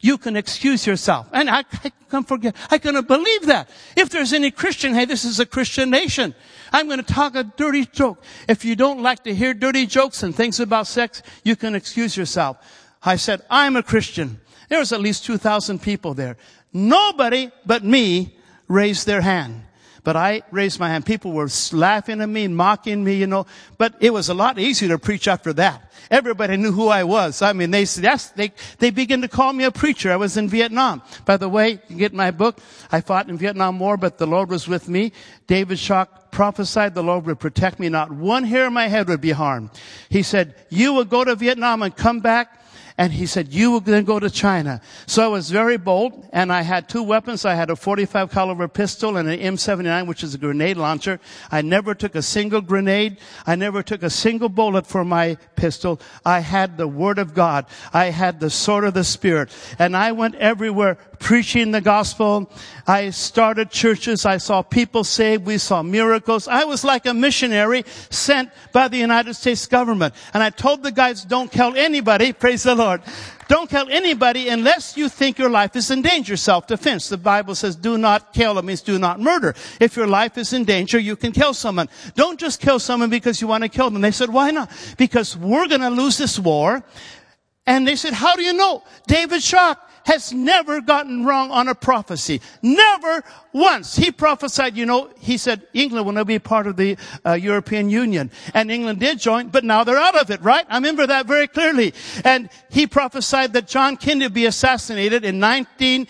you can excuse yourself. And I, I can't forget, I couldn't believe that. If there's any Christian, hey, this is a Christian nation. I'm going to talk a dirty joke. If you don't like to hear dirty jokes and things about sex, you can excuse yourself. I said, I'm a Christian. There was at least two thousand people there. Nobody but me raised their hand. But I raised my hand. People were laughing at me, mocking me, you know. But it was a lot easier to preach after that. Everybody knew who I was. I mean, they that's, they they began to call me a preacher. I was in Vietnam. By the way, you can get my book. I fought in Vietnam War, but the Lord was with me. David Shock prophesied the Lord would protect me. Not one hair of my head would be harmed. He said, you will go to Vietnam and come back. And he said, you will then go to China. So I was very bold, and I had two weapons. I had a forty-five caliber pistol and an M seventy-nine, which is a grenade launcher. I never took a single grenade. I never took a single bullet for my pistol. I had the Word of God. I had the sword of the Spirit. And I went everywhere preaching the gospel. I started churches. I saw people saved. We saw miracles. I was like a missionary sent by the United States government. And I told the guys, don't tell anybody, praise the Lord. Lord. Don't tell anybody unless you think your life is in danger. Self-defense. The Bible says do not kill. It means do not murder. If your life is in danger, you can kill someone. Don't just kill someone because you want to kill them. They said, why not? Because we're going to lose this war. And they said, how do you know? David Shock has never gotten wrong on a prophecy. Never once. He prophesied, you know, he said England will not be part of the uh, European Union. And England did join, but now they're out of it, right? I remember that very clearly. And he prophesied that John Kennedy would be assassinated in nineteen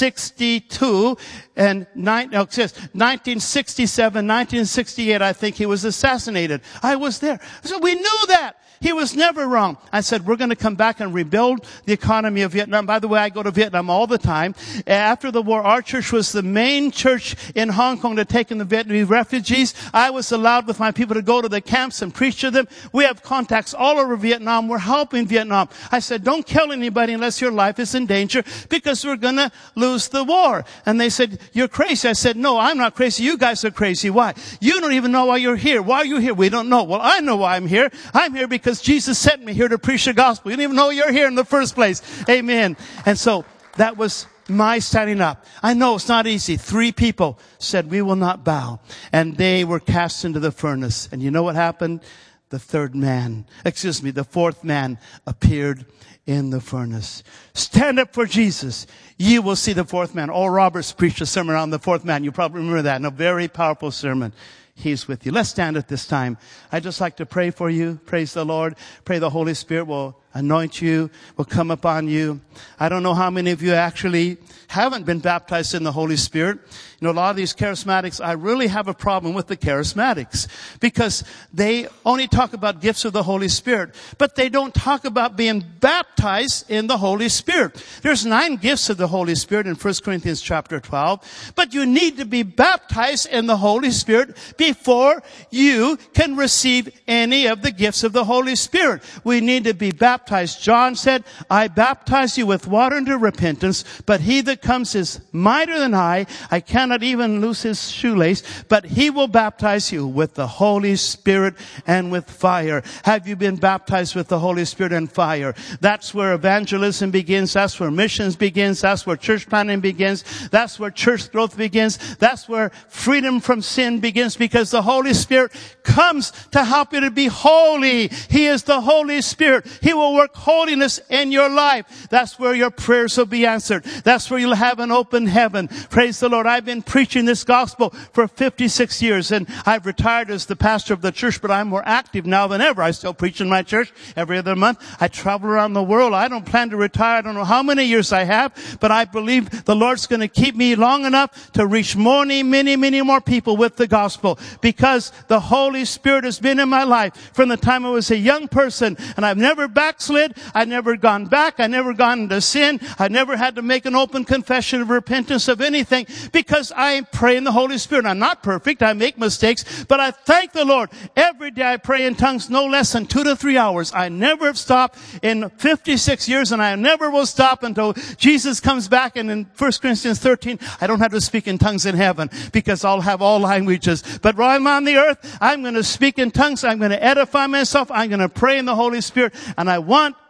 sixty-two and nine, no, it says nineteen sixty-seven, nineteen sixty-eight, I think he was assassinated. I was there. So we knew that. He was never wrong. I said, we're going to come back and rebuild the economy of Vietnam. By the way, I go to Vietnam all the time. After the war, our church was the main church in Hong Kong to take in the Vietnamese refugees. I was allowed with my people to go to the camps and preach to them. We have contacts all over Vietnam. We're helping Vietnam. I said, don't kill anybody unless your life is in danger because we're going to lose the war. And they said, you're crazy. I said, no, I'm not crazy. You guys are crazy. Why? You don't even know why you're here. Why are you here? We don't know. Well, I know why I'm here. I'm here because Because Jesus sent me here to preach the gospel. You don't even know you're here in the first place. Amen. And so that was my standing up. I know it's not easy. Three people said, we will not bow. And they were cast into the furnace. And you know what happened? The third man, excuse me, the fourth man appeared in the furnace. Stand up for Jesus. You will see the fourth man. Oral Roberts preached a sermon on the fourth man. You probably remember that. And a very powerful sermon. He's with you. Let's stand at this time. I'd just like to pray for you. Praise the Lord. Pray the Holy Spirit will anoint you, will come upon you. I don't know how many of you actually haven't been baptized in the Holy Spirit. You know, a lot of these charismatics, I really have a problem with the charismatics because they only talk about gifts of the Holy Spirit, but they don't talk about being baptized in the Holy Spirit. There's nine gifts of the Holy Spirit in First Corinthians chapter twelve, but you need to be baptized in the Holy Spirit before you can receive any of the gifts of the Holy Spirit. We need to be baptized. John said, I baptize you with water unto repentance, but he that comes is mightier than I. I cannot even loose his shoelace, but he will baptize you with the Holy Spirit and with fire. Have you been baptized with the Holy Spirit and fire? That's where evangelism begins. That's where missions begins. That's where church planting begins. That's where church growth begins. That's where freedom from sin begins, because the Holy Spirit comes to help you to be holy. He is the Holy Spirit. He will work holiness in your life. That's where your prayers will be answered. That's where you'll have an open heaven. Praise the Lord. I've been preaching this gospel for fifty-six years, and I've retired as the pastor of the church, but I'm more active now than ever. I still preach in my church every other month. I travel around the world. I don't plan to retire. I don't know how many years I have, but I believe the Lord's going to keep me long enough to reach many, many, many more people with the gospel, because the Holy Spirit has been in my life from the time I was a young person, and I've never backslid. I've never gone back. I've never gone into sin. I've never had to make an open confession of repentance of anything, because I pray in the Holy Spirit. I'm not perfect. I make mistakes, but I thank the Lord. Every day I pray in tongues no less than two to three hours. I never have stopped in fifty-six years, and I never will stop until Jesus comes back. And in First Corinthians thirteen, I don't have to speak in tongues in heaven, because I'll have all languages. But while I'm on the earth, I'm going to speak in tongues. I'm going to edify myself. I'm going to pray in the Holy Spirit. And I want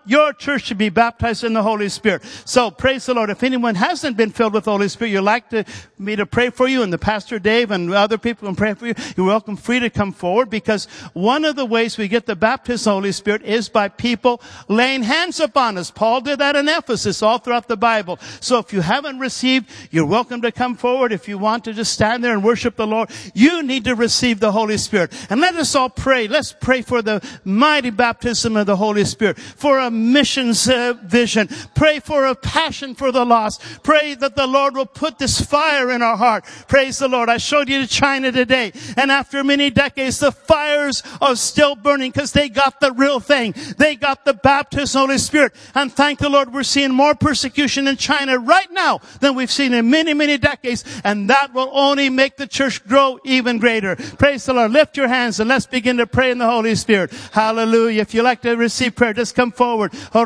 your church to be baptized in the Holy Spirit. So praise the Lord. If anyone hasn't been filled with the Holy Spirit, you'd like to, me to pray for you, and the Pastor Dave and other people can pray for you, you're welcome free to come forward, because one of the ways we get the baptism of the Holy Spirit is by people laying hands upon us. Paul did that in Ephesus all throughout the Bible. So if you haven't received, you're welcome to come forward. If you want to just stand there and worship the Lord, you need to receive the Holy Spirit. And let us all pray. Let's pray for the mighty baptism of the Holy Spirit, for a missions uh, vision. Pray for a passion for the lost. Pray that the Lord will put this fire in our heart. Praise the Lord. I showed you to China today, and after many decades, the fires are still burning because they got the real thing. They got the baptism of the Holy Spirit. And thank the Lord, we're seeing more persecution in China right now than we've seen in many, many decades, and that will only make the church grow even greater. Praise the Lord. Lift your hands and let's begin to pray in the Holy Spirit. Hallelujah. If you like to receive prayer, just come forward. Oh,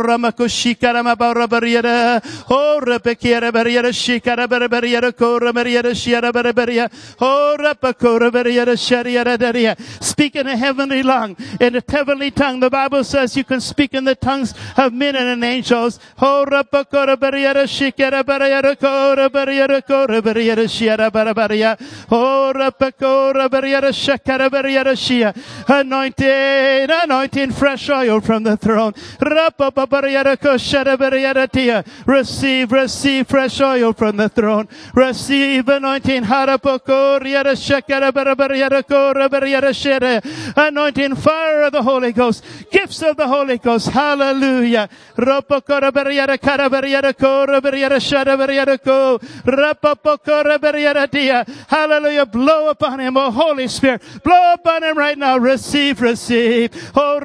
speak in a heavenly tongue. In a heavenly tongue, the Bible says you can speak in the tongues of men and angels. Oh, anointing, anointing, fresh oil from the throne. Receive, receive fresh oil from the throne. Receive anointing. Anointing, fire of the Holy Ghost, gifts of the Holy Ghost. Hallelujah. Hallelujah. Blow upon him, oh Holy Spirit. Blow upon him right now. Receive, receive. Oh,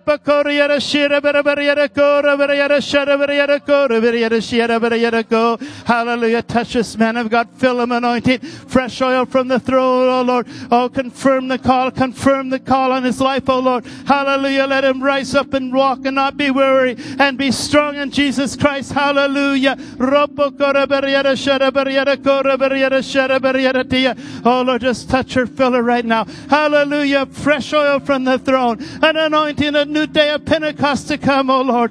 hallelujah. Touch this man of God. Fill him anointing. Fresh oil from the throne, oh Lord. Oh, confirm the call. Confirm the call on his life, oh Lord. Hallelujah. Let him rise up and walk and not be weary, and be strong in Jesus Christ. Hallelujah. Oh Lord, just touch her, fill her right now. Hallelujah. Fresh oil from the throne. An anointing, a new day of Pentecost to come, oh Lord.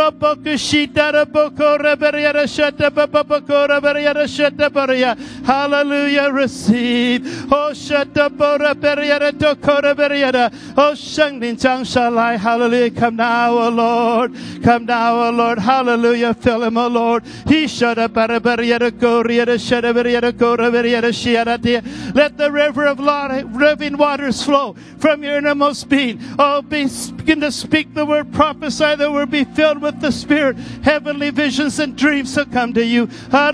Hallelujah. Receive. Oh, Oh, Shangdin Chang Shalai. Hallelujah. Come now, oh Lord. Come now, oh Lord. Hallelujah. Fill him, oh Lord. He shut up. Let the river of living waters flow from your innermost being. Oh, be, begin to speak the word, prophesy the word, be filled with the Spirit. Heavenly visions and dreams will come to you.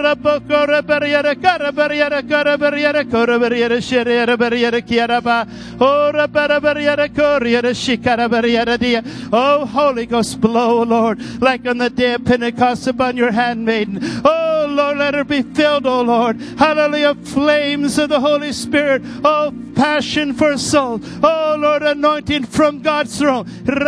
Oh, Holy Ghost, blow, Lord, like on the day of Pentecost upon your handmaiden. Oh, Lord, let her be filled, oh Lord. Hallelujah. Flames of the Holy Spirit. Oh, passion for soul. Oh, Lord, anointing from God's throne.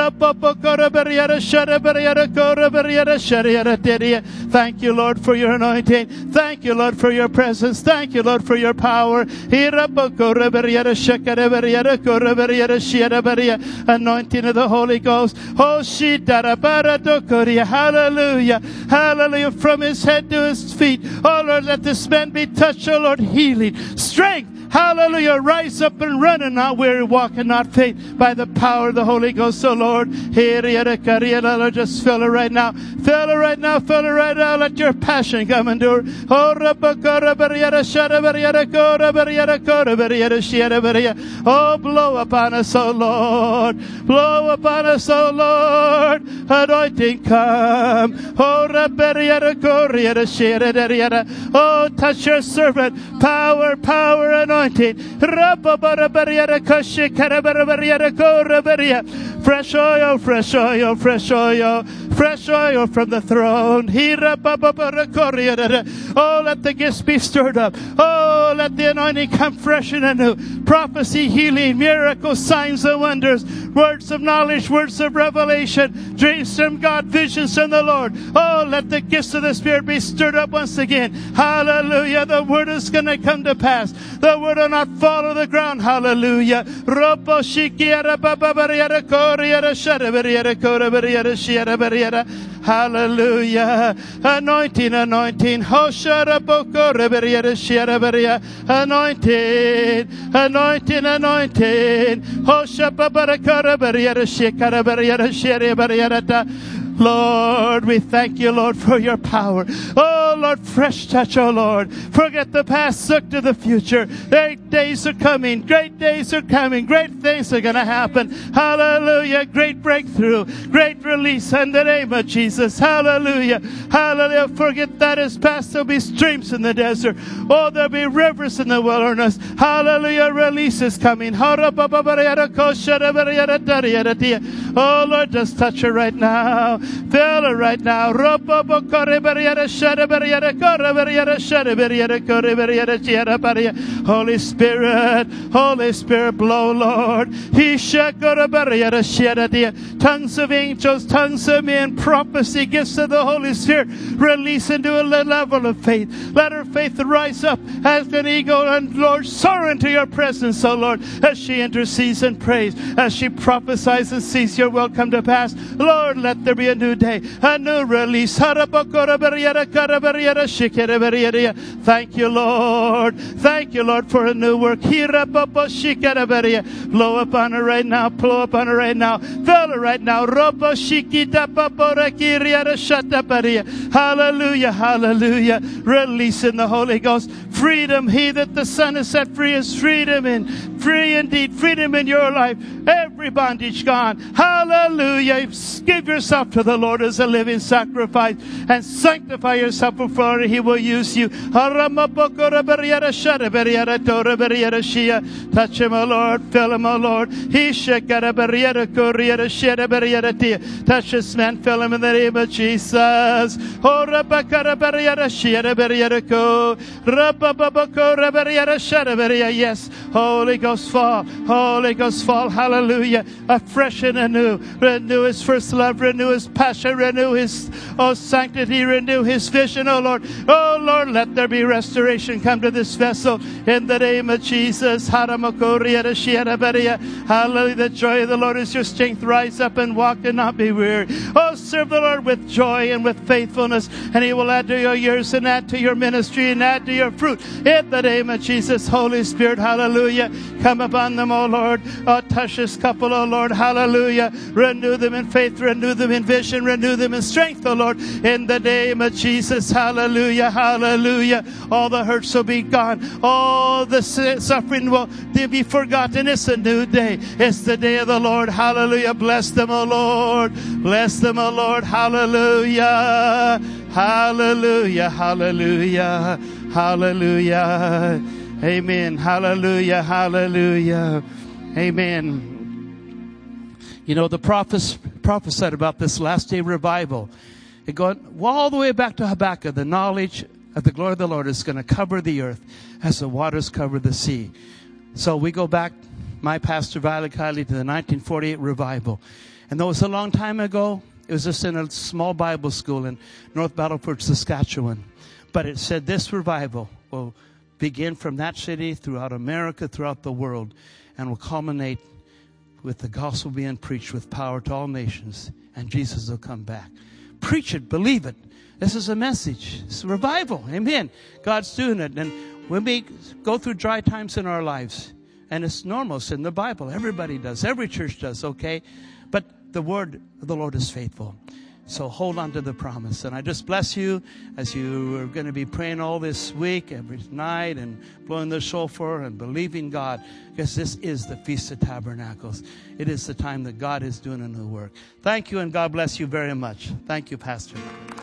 Thank you, Lord, for your anointing. Thank you, Lord, for your presence. Thank you, Lord, for your power. Anointing of the Holy Ghost. Oh, hallelujah. Hallelujah. From his head to his feet. Oh, Lord, let this man be touched, oh, Lord, healing, strength. Hallelujah. Rise up and run and not weary, walk and not faint by the power of the Holy Ghost, oh Lord. Lord, just fill her right now. Fill her right now. Fill her right now. Let your passion come and do her. Oh, blow upon us, oh Lord. Blow upon us, oh Lord. Anointing come. Oh, touch your servant. Power, power, anointing. Fresh oil, fresh oil, fresh oil, fresh oil from the throne. Oh, let the gifts be stirred up. Oh, let the anointing come fresh and anew. Prophecy, healing, miracles, signs and wonders, words of knowledge, words of revelation, dreams from God, visions from the Lord. Oh, let the gifts of the Spirit be stirred up once again. Hallelujah. The word is going to come to pass. The word will not fall to the ground. Hallelujah. Hallelujah. Anointing, anointing. Anointing, anointing, anointing. Lord, we thank you, Lord, for your power. Oh, Lord, fresh touch, oh, Lord. Forget the past, look to the future. Great days are coming. Great days are coming. Great things are going to happen. Hallelujah. Great breakthrough. Great release in the name of Jesus. Hallelujah. Hallelujah. Forget that is past. There'll be streams in the desert. Oh, there'll be rivers in the wilderness. Hallelujah. Release is coming. Oh, Lord, just touch her right now. Feel her right now. Holy Spirit, Holy Spirit, blow, Lord. Tongues of angels, tongues of men, prophecy, gifts of the Holy Spirit. Release into a level of faith. Let her faith rise up as an eagle, and Lord, soar into your presence, oh Lord, as she intercedes and prays, as she prophesies and sees your will come to pass. Lord, let there be a new day, a new release. Thank you, Lord. Thank you, Lord, for a new work. Blow upon her right now. Blow upon her right now. Fill her right now. Hallelujah, hallelujah. Release in the Holy Ghost. Freedom. He that the Son has set free is freedom, and free indeed. Freedom in your life. Every bondage gone. Hallelujah. Give yourself to the Lord as a living sacrifice and sanctify yourself before He will use you. Touch Him, O Lord. Fill Him, O Lord. Touch this man. Fill him in the name of Jesus. Yes. Holy Ghost fall. Holy Ghost fall. Hallelujah. Afresh and anew. Renew His first love. Renew His passion. Renew His oh sanctity. Renew His vision, oh Lord. Oh Lord, let there be restoration come to this vessel in the name of Jesus. Hallelujah. The joy of the Lord is your strength. Rise up and walk and not be weary. Oh, serve the Lord with joy and with faithfulness, and He will add to your years and add to your ministry and add to your fruit in the name of Jesus. Holy Spirit, hallelujah. Come upon them, oh Lord. Oh, touch this couple, oh Lord. Hallelujah. Renew them in faith. Renew them in vision. Renew them in strength, oh Lord. In the name of Jesus. Hallelujah. Hallelujah. All the hurts will be gone. All the suffering will be forgotten. It's a new day. It's the day of the Lord. Hallelujah. Bless them, oh Lord. Bless them, oh Lord. Hallelujah. Hallelujah. Hallelujah. Hallelujah. Amen. Hallelujah. Hallelujah. Amen. You know, the prophets prophesied about this last day revival. It going all the way back to Habakkuk. The knowledge of the glory of the Lord is going to cover the earth as the waters cover the sea. So we go back, my pastor, Violet Kiley, to the nineteen forty-eight revival. And that was a long time ago. It was just in a small Bible school in North Battleford, Saskatchewan. But it said this revival will begin from that city throughout America, throughout the world, and will culminate with the gospel being preached with power to all nations, and Jesus will come back. Preach it, believe it. This is a message. It's a revival. Amen. God's doing it. And when we go through dry times in our lives, and it's normal, it's in the Bible. Everybody does. Every church does, okay? But the word of the Lord is faithful. So hold on to the promise. And I just bless you as you are going to be praying all this week, every night, and blowing the shofar and believing God. Because this is the Feast of Tabernacles. It is the time that God is doing a new work. Thank you, and God bless you very much. Thank you, Pastor.